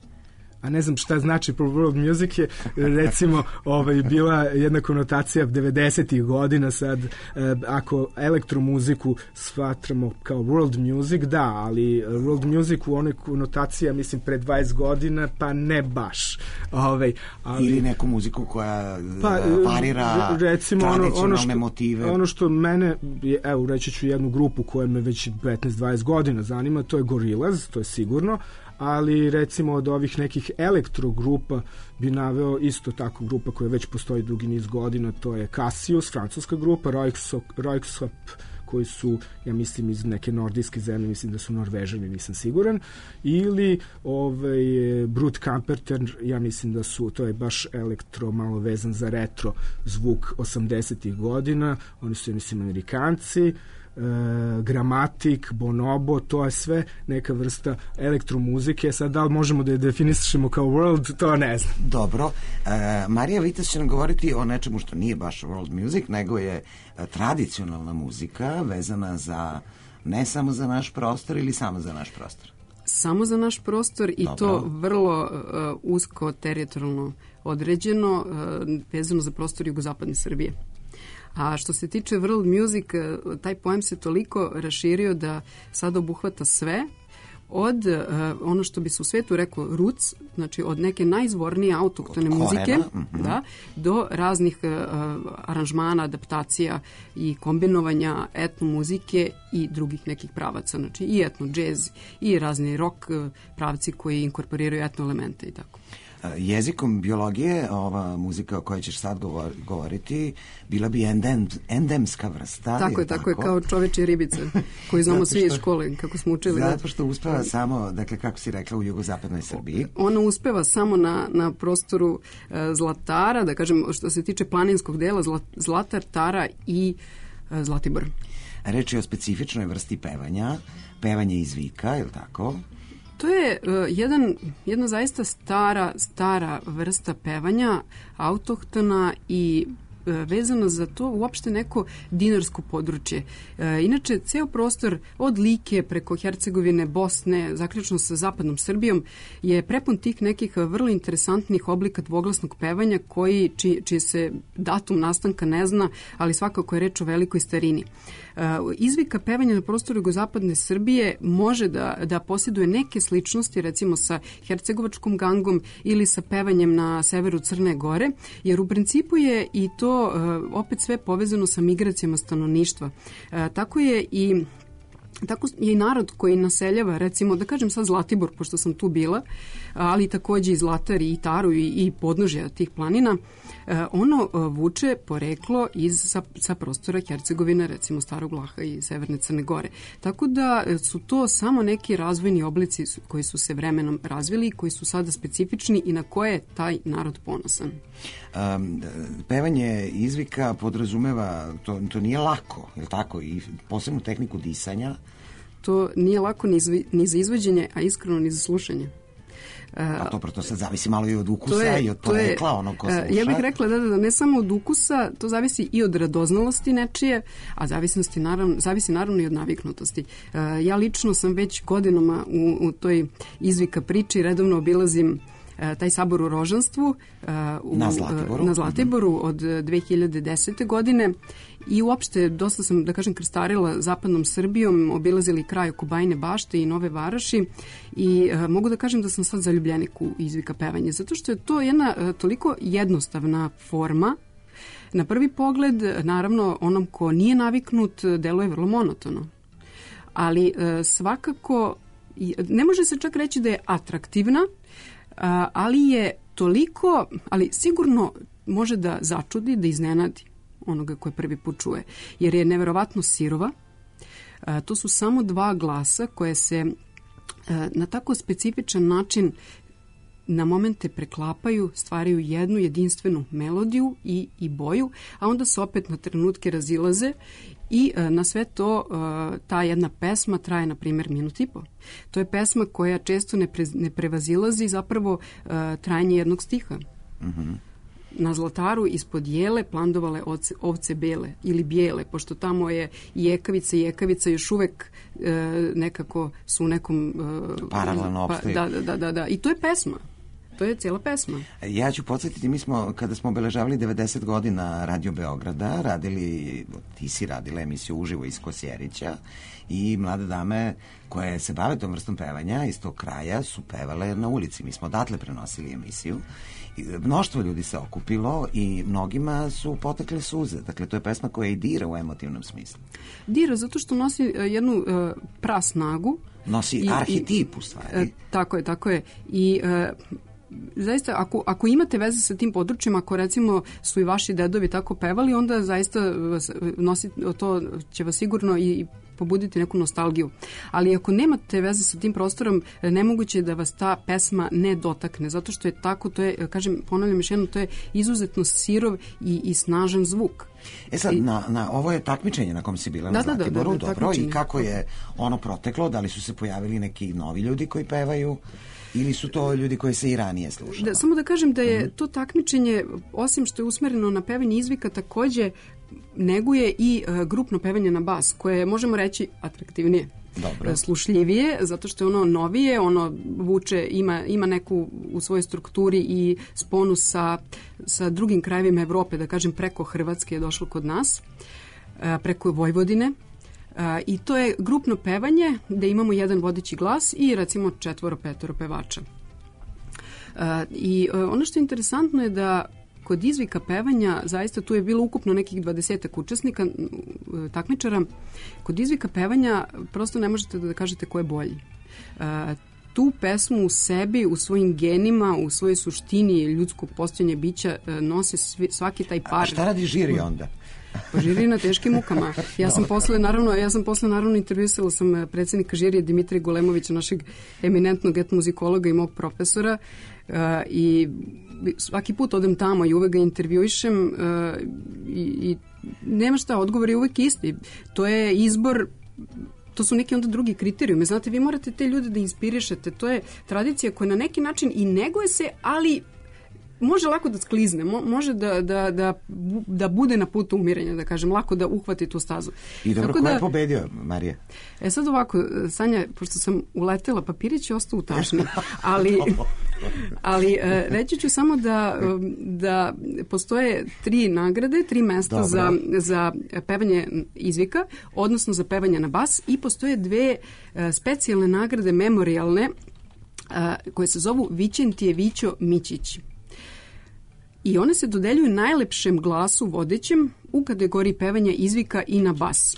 A ne znam šta znači world music je, recimo, ovaj, bila jedna konotacija devedesetih godina, sad, eh, ako elektromuziku shvatramo kao world music, da, ali world music u onoj konotaciji, mislim, pre dvadeset godina, pa ne baš. Ovaj, ali, ili neku muziku koja pa, parira recimo, tradicionalne ono, ono što, motive. Ono što mene, evo, reći ću jednu grupu koja me već petnaest dvadeset godina zanima, to je Gorillaz, to je sigurno, ali recimo od ovih nekih elektrogrupa bi naveo isto tako grupa koja već postoji dugi niz godina, to je Cassius, francuska grupa, Röyksopp, koji su, ja mislim, iz neke nordijske zemlje, mislim da su Norvežani, nisam siguran, ili ovaj, Brut Kamperter, ja mislim da su, to je baš elektro, malo vezan za retro zvuk osamdesetih godina, oni su, ja mislim, Amerikanci. E, Gramatik, Bonobo, to je sve neka vrsta elektromuzike. Sad da li možemo da je definišemo kao world, to ne znam. Dobro. E, Marija Vitas će nam govoriti o nečemu što nije baš world music, nego je tradicionalna muzika vezana za, ne samo za naš prostor ili samo za naš prostor? Samo za naš prostor i Dobro. To vrlo uh, usko teritorijalno određeno, uh, vezano za prostor jugozapadne Srbije. A što se tiče world music, taj pojam se toliko raširio da sad obuhvata sve, od uh, ono što bi se u svetu rekao roots, znači od neke najizvornije autoktone muzike, mm-hmm. da, do raznih uh, aranžmana, adaptacija i kombinovanja etno muzike i drugih nekih pravaca, znači i etno džez i razni rock uh, pravci koji inkorporiraju etno elemente i tako. Jezikom biologije, ova muzika o kojoj ćeš sad govoriti, bila bi endem, endemska vrsta. Tako je, tako, tako je, kao čovečje ribice, koji znamo svi iz škole, kako smo učili. Zato što uspeva da, samo, dakle, kako si rekla, u jugozapadnoj Srbiji. Ona uspeva samo na, na prostoru uh, Zlatara, da kažem, što se tiče planinskog dela, Zla, Zlatar, Tara i uh, Zlatibor. Reč je o specifičnoj vrsti pevanja, pevanje iz vika, je li tako? To je uh, jedan, jedna zaista stara, stara vrsta pevanja, autohtona i vezano za to uopšte neko dinarsko područje. E, inače, ceo prostor od Like preko Hercegovine, Bosne, zaključno sa zapadnom Srbijom, je prepun tih nekih vrlo interesantnih oblika dvoglasnog pevanja koji, či, čiji se datum nastanka ne zna, ali svakako je reč o velikoj starini. E, izvika pevanja na prostoru jugozapadne Srbije može da, da posjeduje neke sličnosti, recimo sa hercegovačkom gangom ili sa pevanjem na severu Crne Gore, jer u principu je i to opet sve povezano sa migracijama stanovništva. E, tako je i tako je i narod koji naseljava, recimo, da kažem sad Zlatibor, pošto sam tu bila, ali takođe i Zlatar i Taru i, i podnožja tih planina, e, ono vuče poreklo iz, sa, sa prostora Hercegovine, recimo Starog Vlaha i Severne Crne Gore. Tako da su to samo neki razvojni oblici koji su se vremenom razvili i koji su sada specifični i na koje je taj narod ponosan. Um, pevanje izvika podrazumeva, to, to nije lako, je li tako? I posebnu tehniku disanja. To nije lako ni, izvi, ni za izvođenje, a iskreno ni za slušanje. A dobro, to sad zavisi malo i od ukusa je, i od porekla onog ko sluša. Ja bih rekla da, da ne samo od ukusa, to zavisi i od radoznalosti nečije, a zavisnosti naravno, zavisi naravno i od naviknutosti. Ja lično sam već godinama u, u toj izvika priči redovno obilazim taj sabor u Rožanstvu u, na Zlatiboru, na Zlatiboru od dve hiljade desete. godine i uopšte dosta sam, da kažem, krstarila zapadnom Srbijom, obilazili kraj oko Bajine Bašte i Nove Varoši i uh, mogu da kažem da sam sad zaljubljenik u izvika pevanje, zato što je to jedna uh, toliko jednostavna forma. Na prvi pogled, naravno, onom ko nije naviknut, deluje vrlo monotono. Ali uh, svakako, ne može se čak reći da je atraktivna, uh, ali je toliko, ali sigurno može da začudi, da iznenadi onoga koje prvi put čuje, jer je neverovatno sirova. A, to su samo dva glasa koje se a, na tako specifičan način na momente preklapaju, stvaraju jednu jedinstvenu melodiju i, i boju, a onda se opet na trenutke razilaze i a, na sve to a, ta jedna pesma traje, na primjer, minut i po. To je pesma koja često ne, pre, ne prevazilazi zapravo a, trajanje jednog stiha. Mhm. Na Zlataru ispod jele plandovale ovce, ovce bele ili bijele, pošto tamo je i jekavica i jekavica još uvek e, nekako su u nekom... E, paralelno opstoji. Pa, da, da, da, da. I to je pesma. To je cijela pesma. Ja ću podsjetiti, mi smo, kada smo obeležavali devedeset godina Radio Beograda, radili, ti si radila emisiju uživo iz Kosjerića i mlade dame koje se bave tom vrstom pevanja iz tog kraja su pevale na ulici. Mi smo odatle prenosili emisiju. Mnoštvo ljudi se okupilo i mnogima su potekle suze. Dakle, to je pesma koja i dira u emotivnom smislu. Dira zato što nosi jednu uh, prasnagu. Nosi i, arhetip u stvari. Uh, tako je, tako je. I uh, zaista, ako, ako imate veze sa tim područjima, ako recimo su i vaši dedovi tako pevali, onda zaista nosi, to će vas sigurno i pobuditi neku nostalgiju. Ali ako nemate veze sa tim prostorom, nemoguće je da vas ta pesma ne dotakne, zato što je tako, to je, kažem, ponavljam još jednom, to je izuzetno sirov i, i snažan zvuk. E sad, I, na, na, ovo je takmičenje na kom si bila da, na Zlatiboru, da, da, da, dobro, takmičenje. I kako je ono proteklo, da li su se pojavili neki novi ljudi koji pevaju, ili su to ljudi koji se i ranije slušali? Da, samo da kažem da je to takmičenje, osim što je usmereno na pevanje izvika, takođe neguje i uh, grupno pevanje na bas, koje je, možemo reći, atraktivnije. Dobro. Slušljivije, zato što je ono novije, ono vuče, ima, ima neku u svojoj strukturi i sponu sa, sa drugim krajevima Evrope, da kažem preko Hrvatske je došlo kod nas, preko Vojvodine. I to je grupno pevanje gde imamo jedan vodići glas i recimo četvoro, petoro pevača. I ono što je interesantno je da kod izvika pevanja, zaista tu je bilo ukupno nekih dvadesetak učesnika, takmičara. Kod izvika pevanja prosto ne možete da kažete ko je bolji. Tu pesmu u sebi, u svojim genima, u svojoj suštini ljudskog postojanja bića nose svi, svaki taj par. A šta radi žiri onda? Pa žiri na teškim mukama. Ja sam posle, naravno, ja sam posle naravno intervjuisala sam predsjednika žirije Dimitrija Golemovića, našeg eminentnog etnomuzikologa i mog profesora, uh, i svaki put odem tamo i uvek ga intervjuišem uh, i, i nema šta, odgovor je uvek isti. To je izbor, to su neki onda drugi kriterijumi. Znate, vi morate te ljude da inspirišete. To je tradicija koja na neki način i neguje se, ali može lako da sklizne, može da, da, da, da bude na putu umirenja, da kažem, lako da uhvati tu stazu. I dobro, Tako ko da, je pobedio, Marija? E sad ovako, Sanja, pošto sam uletela, papirić je ostao u tašni, ali, ali reći ću samo da, da postoje tri nagrade, tri mesta za, za pevanje izvika, odnosno za pevanje na bas, i postoje dve specijalne nagrade memorijalne koje se zovu Vićentije Vićo Mićić. I one se dodeljuju najlepšem glasu vodećem u kategoriji pevanja izvika i na bas.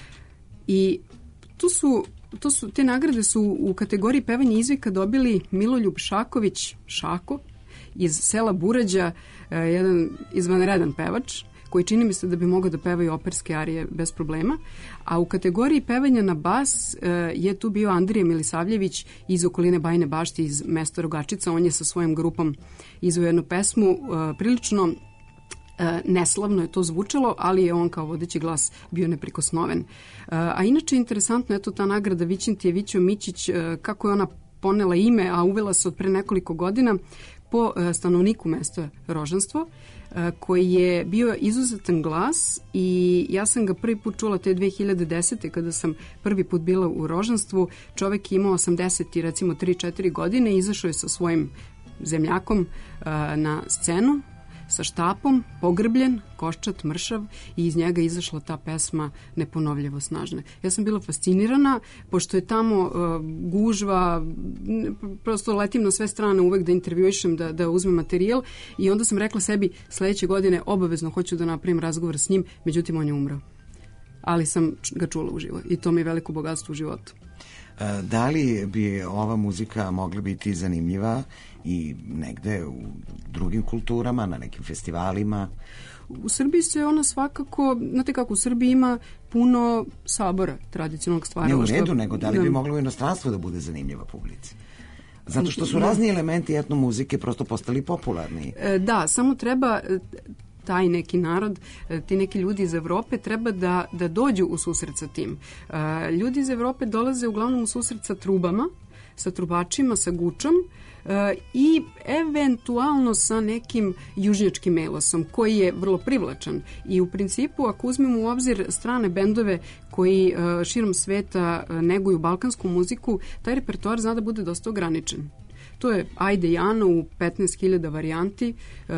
I tu su, to su, te nagrade su u kategoriji pevanja izvika dobili Miloljub Šaković, Šako, iz sela Burađa, jedan izvanredan pevač, koji čini mi se da bi mogao da peva i operske arije bez problema. A u kategoriji pevanja na bas je tu bio Andrija Milisavljević iz okoline Bajine Bašte, iz mesta Rogačica. On je sa svojom grupom izveo jednu pesmu, prilično neslavno je to zvučalo, ali je on kao vodeći glas bio neprikosnoven. A inače interesantno je to ta nagrada Vićentije Vićo Mićić, kako je ona ponela ime, a uvela se od pre nekoliko godina po stanovniku mesta Rožanstvo, koji je bio izuzetan glas, i ja sam ga prvi put čula te dve hiljade desete kada sam prvi put bila u Rožanstvu. Čovek je imao osamdeset i recimo tri četiri godine, izašao je sa svojim zemljakom na scenu sa štapom, pogrbljen, koščat, mršav i iz njega izašla ta pesma neponovljivo snažna. Ja sam bila fascinirana, pošto je tamo uh, gužva, prosto letim na sve strane uvek da intervjuišem, da, da uzmem materijal i onda sam rekla sebi sledeće godine obavezno hoću da napravim razgovor s njim, međutim on je umrao. Ali sam ga čula uživo i to mi je veliko bogatstvo u životu. Da li bi ova muzika mogla biti zanimljiva i negde u drugim kulturama, na nekim festivalima? U Srbiji se ona svakako, znate kako, u Srbiji ima puno sabora tradicionalnog stvarala. Ne u redu, nego da li bi moglo u inostranstvu da bude zanimljiva publici? Zato što su razni elementi etnomuzike prosto postali popularni. Da, samo treba taj neki narod, ti neki ljudi iz Evrope treba da, da dođu u susret sa tim. Ljudi iz Evrope dolaze uglavnom u susret sa trubama, sa trubačima, sa gučom i eventualno sa nekim južnjačkim melosom koji je vrlo privlačan. I u principu ako uzmemo u obzir strane bendove koji širom sveta neguju balkansku muziku, taj repertoar zna da bude dosta ograničen. To je Ajde Jano u petnaest hiljada varijanti, uh,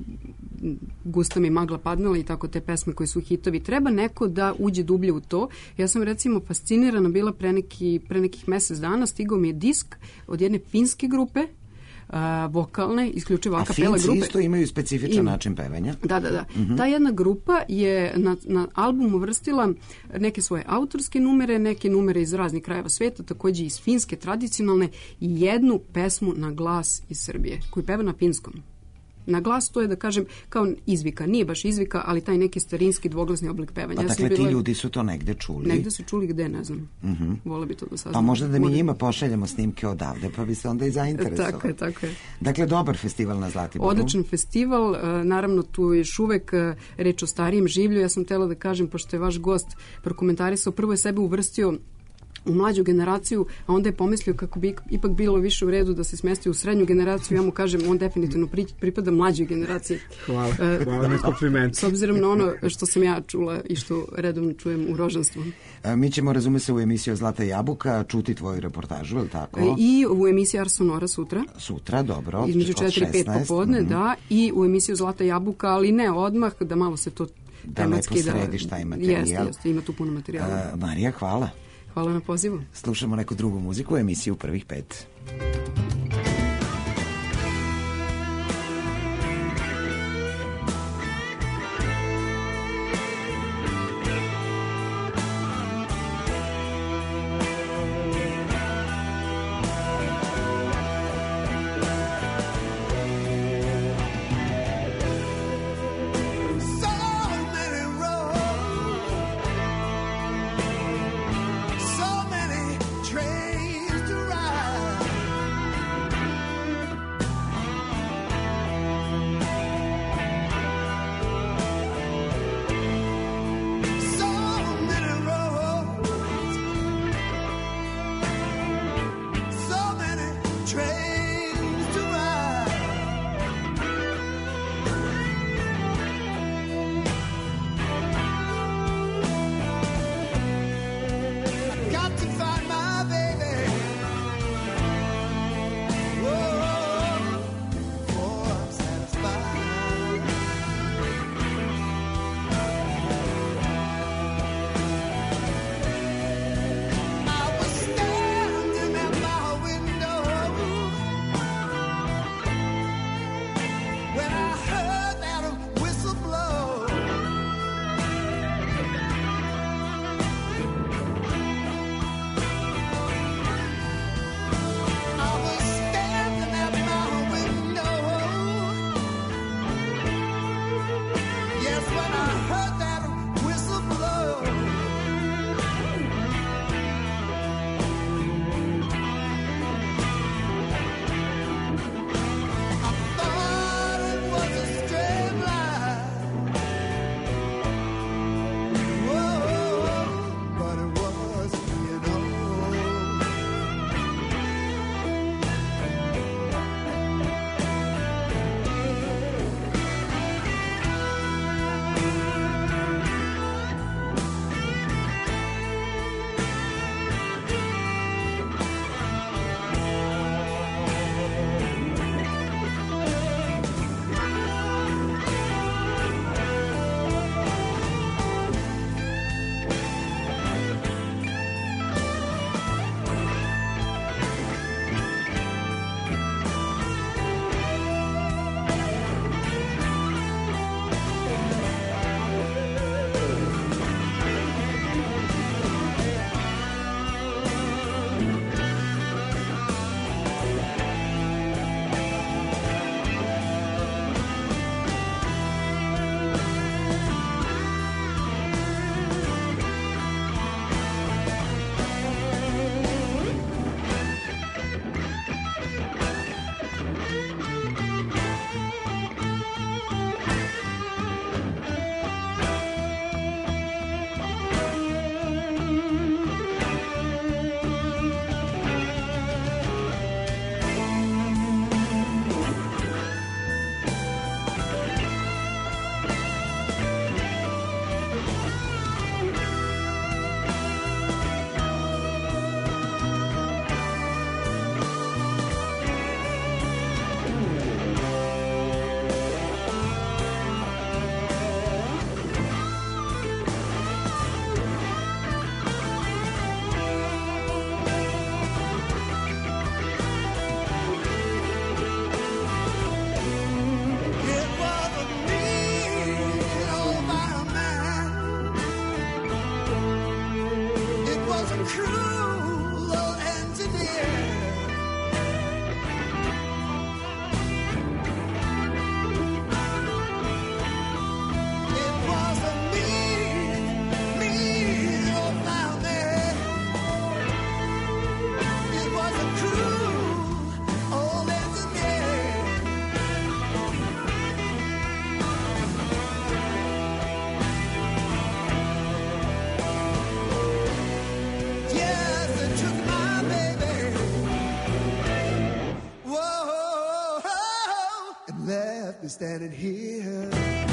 Gusta mi magla padnala i tako te pesme koji su hitovi. Treba neko da uđe dublje u to. Ja sam recimo fascinirana bila pre, neki, pre nekih mesec dana, stigao mi je disk od jedne finske grupe, Uh, vokalne, isključivo a kapela grupe. A Finci isto imaju specifičan Ima. način pevanja. Da, da, da. Mm-hmm. Ta jedna grupa je na, na album uvrstila neke svoje autorske numere, neke numere iz raznih krajeva sveta, takođe iz finske tradicionalne i jednu pesmu na glas iz Srbije, koju peva na finskom. Na glas to je, da kažem, kao izvika. Nije baš izvika, ali taj neki starinski dvoglasni oblik pevanja. Pa ja dakle, bila... ti ljudi su to negde čuli. Negde su čuli, gde, ne znam. Mm-hmm. Vole bi to da saznam. Pa možda da mi njima pošaljemo snimke odavde, pa bi se onda i zainteresovali. Tako je, tako je. Dakle, dobar festival na Zlatiboru. Odličan festival, naravno tu je još uvek reč o starijem življu. Ja sam htjela da kažem, pošto je vaš gost prokomentarisao, prvo je sebe uvrstio u mlađu generaciju, a onda je pomislio kako bi ipak bilo više u redu da se smesti u srednju generaciju. Ja mu kažem, on definitivno pri, pripada mlađoj generaciji. Hvala, hvala na komplimentu. S obzirom na ono što sam ja čula i što redovno čujem u rožanstvu. A, mi ćemo, razume se, u emisiju Zlata jabuka čuti tvoju reportažu, je li tako? I u emisiji Ars Sonora sutra. Sutra, dobro. Između četiri i pet popodne, mm-hmm. da. I u emisiju Zlata jabuka, ali ne odmah, da malo se to da tematski... Da lepo središ taj materijal. Jeste, jeste, ima tu puno materijala. A, Marija, hvala. Hvala na pozivu. Slušamo neku drugu muziku u emisiju Prvih pet. So many trains to ride. cruel old engineer. It was a mean, mean old family. It was a cruel old engineer. Yes, they took my baby. Whoa, and left me standing here.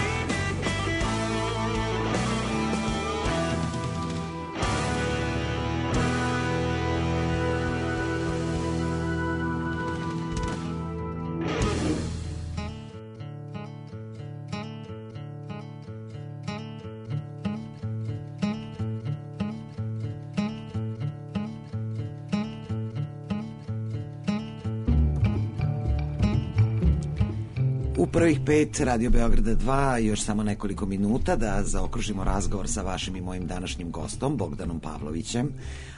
U prvih pet Radio Beograda dva još samo nekoliko minuta da zaokružimo razgovor sa vašim i mojim današnjim gostom, Bogdanom Pavlovićem.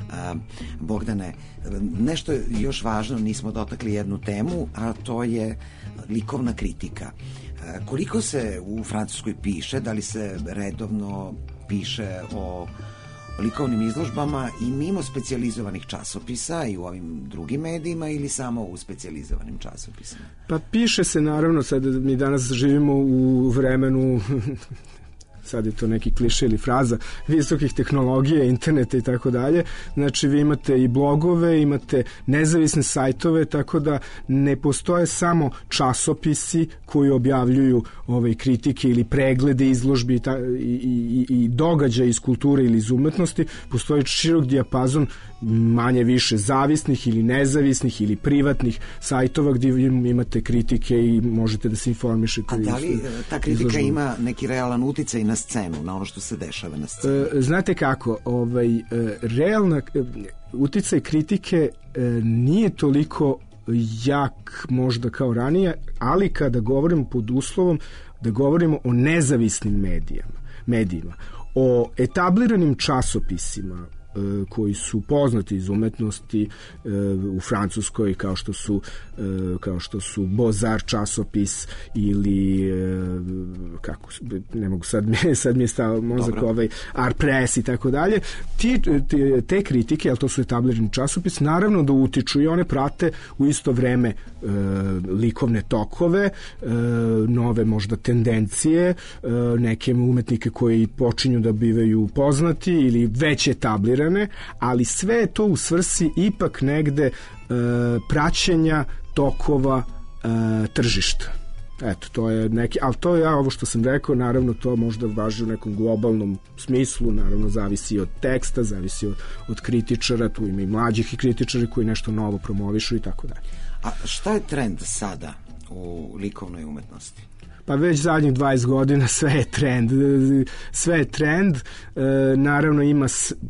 Bogdane, nešto još važno, nismo dotakli jednu temu, a to je likovna kritika. Koliko se u Francuskoj piše, da li se redovno piše o likovnim izložbama i mimo specijalizovanih časopisa i u ovim drugim medijima ili samo u specijalizovanim časopisima? Pa piše se, naravno, sad mi danas živimo u vremenu sad je to neki kliše ili fraza, visokih tehnologija, interneta i tako dalje. Znači vi imate i blogove, imate nezavisne sajtove, tako da ne postoje samo časopisi koji objavljuju ove kritike ili preglede izložbi i, ta, i, i, i događaja iz kulture ili iz umetnosti. Postoji širok dijapazon manje više zavisnih ili nezavisnih ili privatnih sajtova gdje imate kritike i možete da se informišete. A da li ta kritika izložbom ima neki realan uticaj na scenu, na ono što se dešava na scenu? E, znate kako, ovaj, realna uticaj kritike e, nije toliko jak možda kao ranije, ali kada govorimo pod uslovom da govorimo o nezavisnim medijama, medijima, o etabliranim časopisima koji su poznati iz umetnosti u Francuskoj, kao što su kao što su Beaux-Arts časopis ili kako ne mogu sad mi sad mi je stao mozak Dobro. ovaj Art Press i tako dalje. Ti te, te kritike, al to su etablirani časopis, naravno da utiču i one prate u isto vreme e, likovne tokove, e, nove možda tendencije, e, neke umetnike koji počinju da bivaju poznati ili već etablirane, ali sve je to u svrsi ipak negde e, praćenja tokova e, tržišta. Eto, to je neki, ali to je ja ovo što sam rekao, naravno to možda važi u nekom globalnom smislu, naravno zavisi od teksta, zavisi od, od kritičara, tu ima i mlađih i kritičari koji nešto novo promovišu i tako dalje. A šta je trend sada u likovnoj umetnosti? Pa već zadnjih dvadeset godina sve je trend. Sve je trend. E, naravno ima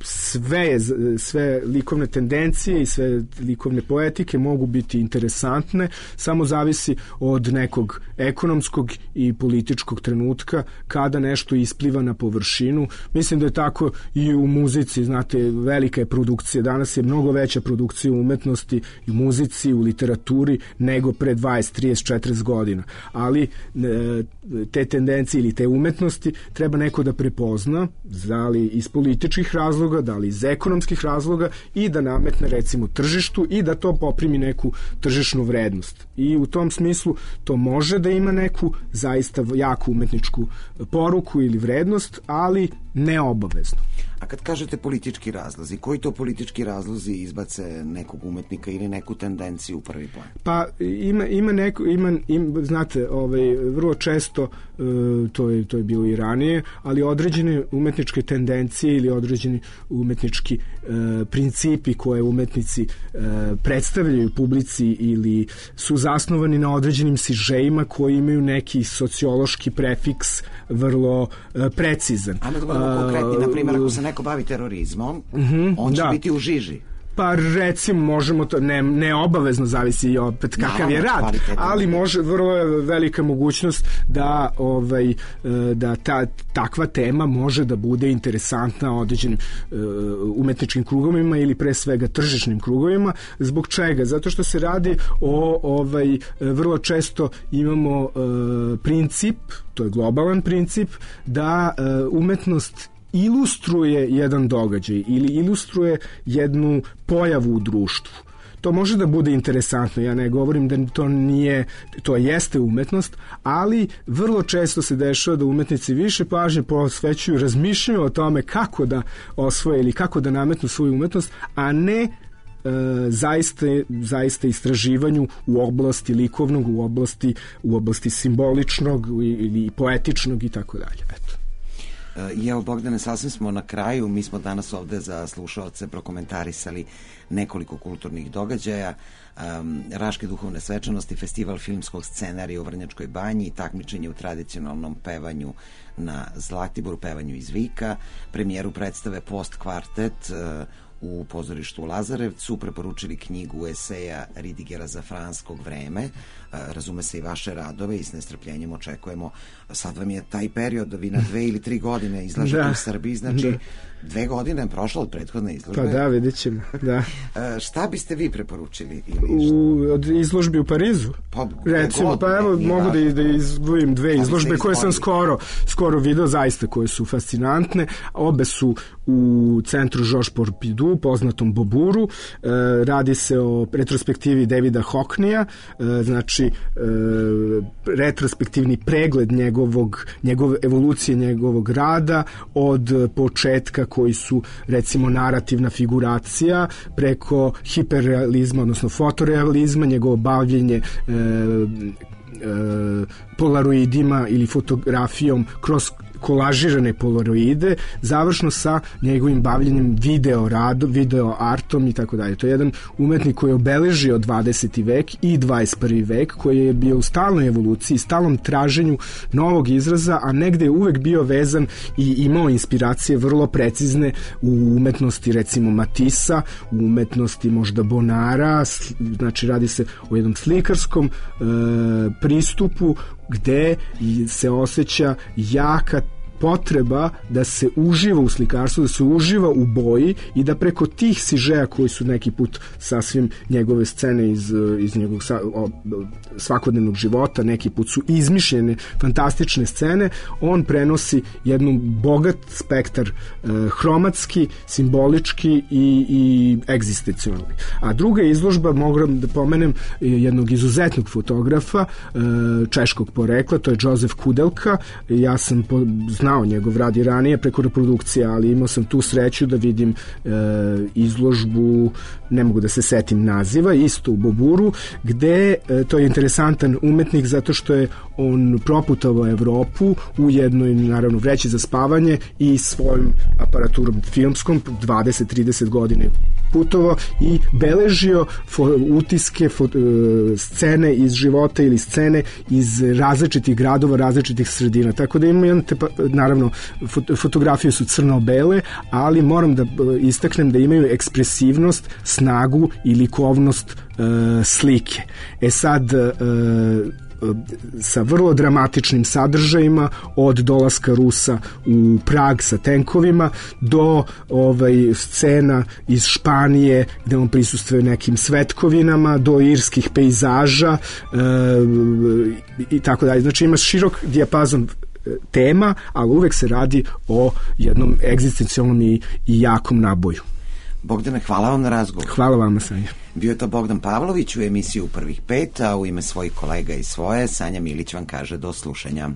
sve, sve likovne tendencije i sve likovne poetike mogu biti interesantne, samo zavisi od nekog ekonomskog i političkog trenutka kada nešto ispliva na površinu. Mislim da je tako i u muzici, znate, velika je produkcija. Danas je mnogo veća produkcija u umetnosti i u muzici, u literaturi nego pre dvadeset, trideset, četrdeset godina. Ali e, te tendencije ili te umetnosti treba neko da prepozna, da li iz političkih razloga, da li iz ekonomskih razloga i da nametne recimo tržištu i da to poprimi neku tržišnu vrednost. I u tom smislu to može da ima neku zaista jaku umetničku poruku ili vrednost, ali ne obavezno. A kad kažete politički razlozi, koji to politički razlozi izbace nekog umetnika ili neku tendenciju u prvi plan? Pa ima, ima neko, ima, ima, znate, ovaj, vrlo često uh, to, je, to je bilo i ranije, ali određene umetničke tendencije ili određeni umetnički uh, principi koje umetnici uh, predstavljaju publici ili su zasnovani na određenim sižejima koji imaju neki sociološki prefiks vrlo uh, precizan. A da budemo konkretni, na primjer, ako se neko bavi terorizmom, uh-huh, on će da. biti u žiži. Pa recimo možemo to, ne, ne obavezno, zavisi i opet kakav je rad, ali može, vrlo je velika mogućnost da ovaj da ta takva tema može da bude interesantna određenim uh, umetničkim krugovima ili pre svega tržišnim krugovima. Zbog čega? Zato što se radi o ovaj vrlo često imamo uh, princip, to je globalan princip, da uh, umetnost ilustruje jedan događaj ili ilustruje jednu pojavu u društvu. To može da bude interesantno, ja ne govorim da to nije, to jeste umetnost, ali vrlo često se dešava da umetnici više pažnje posvećuju razmišljanju o tome kako da osvoje ili kako da nametnu svoju umetnost, a ne e, zaista, zaista istraživanju u oblasti likovnog, u oblasti, u oblasti simboličnog ili poetičnog i tako dalje. Eto. I evo, Bogdane, sasvim smo na kraju. Mi smo danas ovde za slušaoce prokomentarisali nekoliko kulturnih događaja, um, Raške duhovne svečanosti, festival filmskog scenarija u Vrnjačkoj banji, takmičenje u tradicionalnom pevanju na Zlatiboru, pevanju iz Vika, premijeru predstave Post kvartet uh, u pozorištu u Lazarevcu, preporučili knjigu eseja Ridigera za franskog vreme, razume se i vaše radove i s nestrpljenjem očekujemo. Sad vam je taj period da vi na dve ili tri godine izlažete da, u Srbiji, znači da. Dve godine je prošlo od prethodne izložbe. Pa da, vidjet ćemo, da. Šta biste vi preporučili? Ili u, od izložbi u Parizu? Pa, recimo, pa evo, ne, mogu da, da izdvojim dve pa izložbe koje sam skoro, skoro video, zaista koje su fascinantne. Obe su u centru Georges Pompidou, poznatom Boburu. E, radi se o retrospektivi Davida Hockneya, e, znači e, retrospektivni pregled njegovog, njegove evolucije njegovog rada od početka koji su recimo narativna figuracija preko hiperrealizma, odnosno fotorealizma, njegovo bavljenje e, e, polaroidima ili fotografijom kroz kolažirane polaroide, završno sa njegovim bavljenjem video radom, video artom i tako dalje. To je jedan umetnik koji je obeležio dvadeseti vek i dvadeset prvi vek, koji je bio u stalnoj evoluciji, stalnom traženju novog izraza, a negde je uvek bio vezan i imao inspiracije vrlo precizne u umetnosti recimo Matissa, u umetnosti možda Bonara, znači radi se o jednom slikarskom e, pristupu gde se osjeća jaka potreba da se uživa u slikarstvu, da se uživa u boji i da preko tih sižeja koji su neki put sasvim njegove scene iz, iz njegovog svakodnevnog života, neki put su izmišljene fantastične scene, on prenosi jednu bogat spektar eh, hromatski, simbolički i, i egzistencijalni. A druga izložba, moram da pomenem jednog izuzetnog fotografa eh, češkog porekla, to je Josef Kudelka. Ja sam po, znao njegov rad i ranije preko reprodukcije, ali imao sam tu sreću da vidim e, izložbu, ne mogu da se setim naziva, isto u Boburu, gde e, to je interesantan umetnik zato što je on proputovao Evropu u jednoj, naravno, vreći za spavanje i svojim aparaturom filmskom, dvadeset trideset godine putovao i beležio fo, utiske fo, e, scene iz života ili scene iz različitih gradova, različitih sredina. Tako da ima jedan tepa, naravno, fot, fotografije su crno-bele, ali moram da istaknem da imaju ekspresivnost, snagu i likovnost e, slike. E sad, e, sa vrlo dramatičnim sadržajima, od dolaska Rusa u Prag sa tenkovima do ovaj scena iz Španije gde on prisustvuje nekim svetkovinama, do irskih pejzaža e, i tako dalje. Znači ima širok dijapazon tema, ali uvek se radi o jednom egzistencijalnom i, i jakom naboju. Bogdane, hvala vam na razgovor. Hvala vama, Sanja. Bio je to Bogdan Pavlović u emisiji U prvih pet, a u ime svojih kolega i svoje, Sanja Milić vam kaže do slušanja.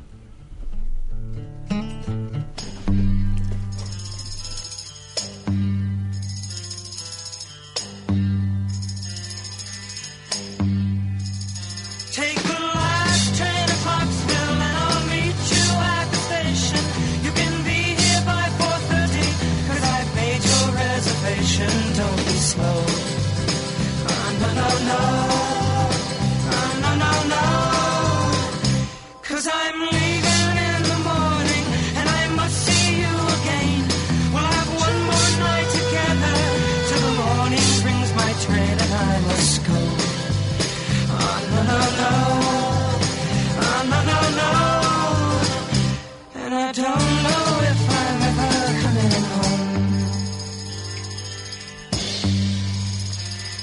Don't be slow. Oh, no, no, no. Oh, no, no, no. 'Cause I'm leaving.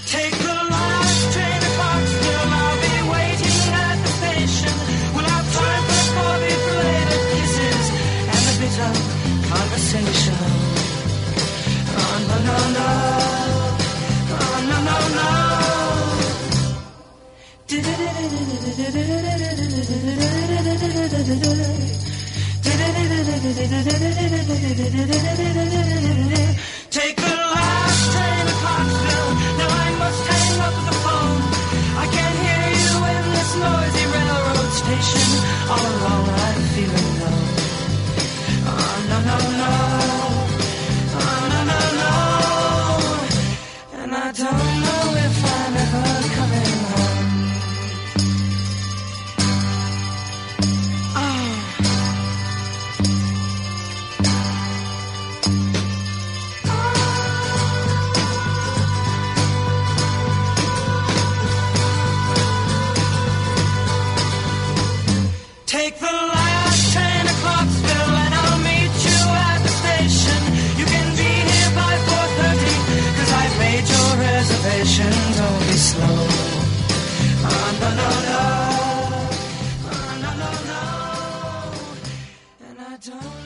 Take the last train to Clarksville. I'll be waiting at the station. We'll have time for coffee-flavored kisses and a bit of conversation. Oh, no, no, no. Oh, no, no, no. Take the last train to Clarksville. Now I must hang up the phone. I can't hear you in this noisy railroad station. All along I'm feeling low. Oh, no, no, no. Oh, no, no, no. And I don't know if I'm ever coming home. Take the last train to Clarksville and I'll meet you at the station. You can be here by four thirty, cause I've made your reservation. Don't be slow. Oh, no, no, no. Oh, no, no, no. And I don't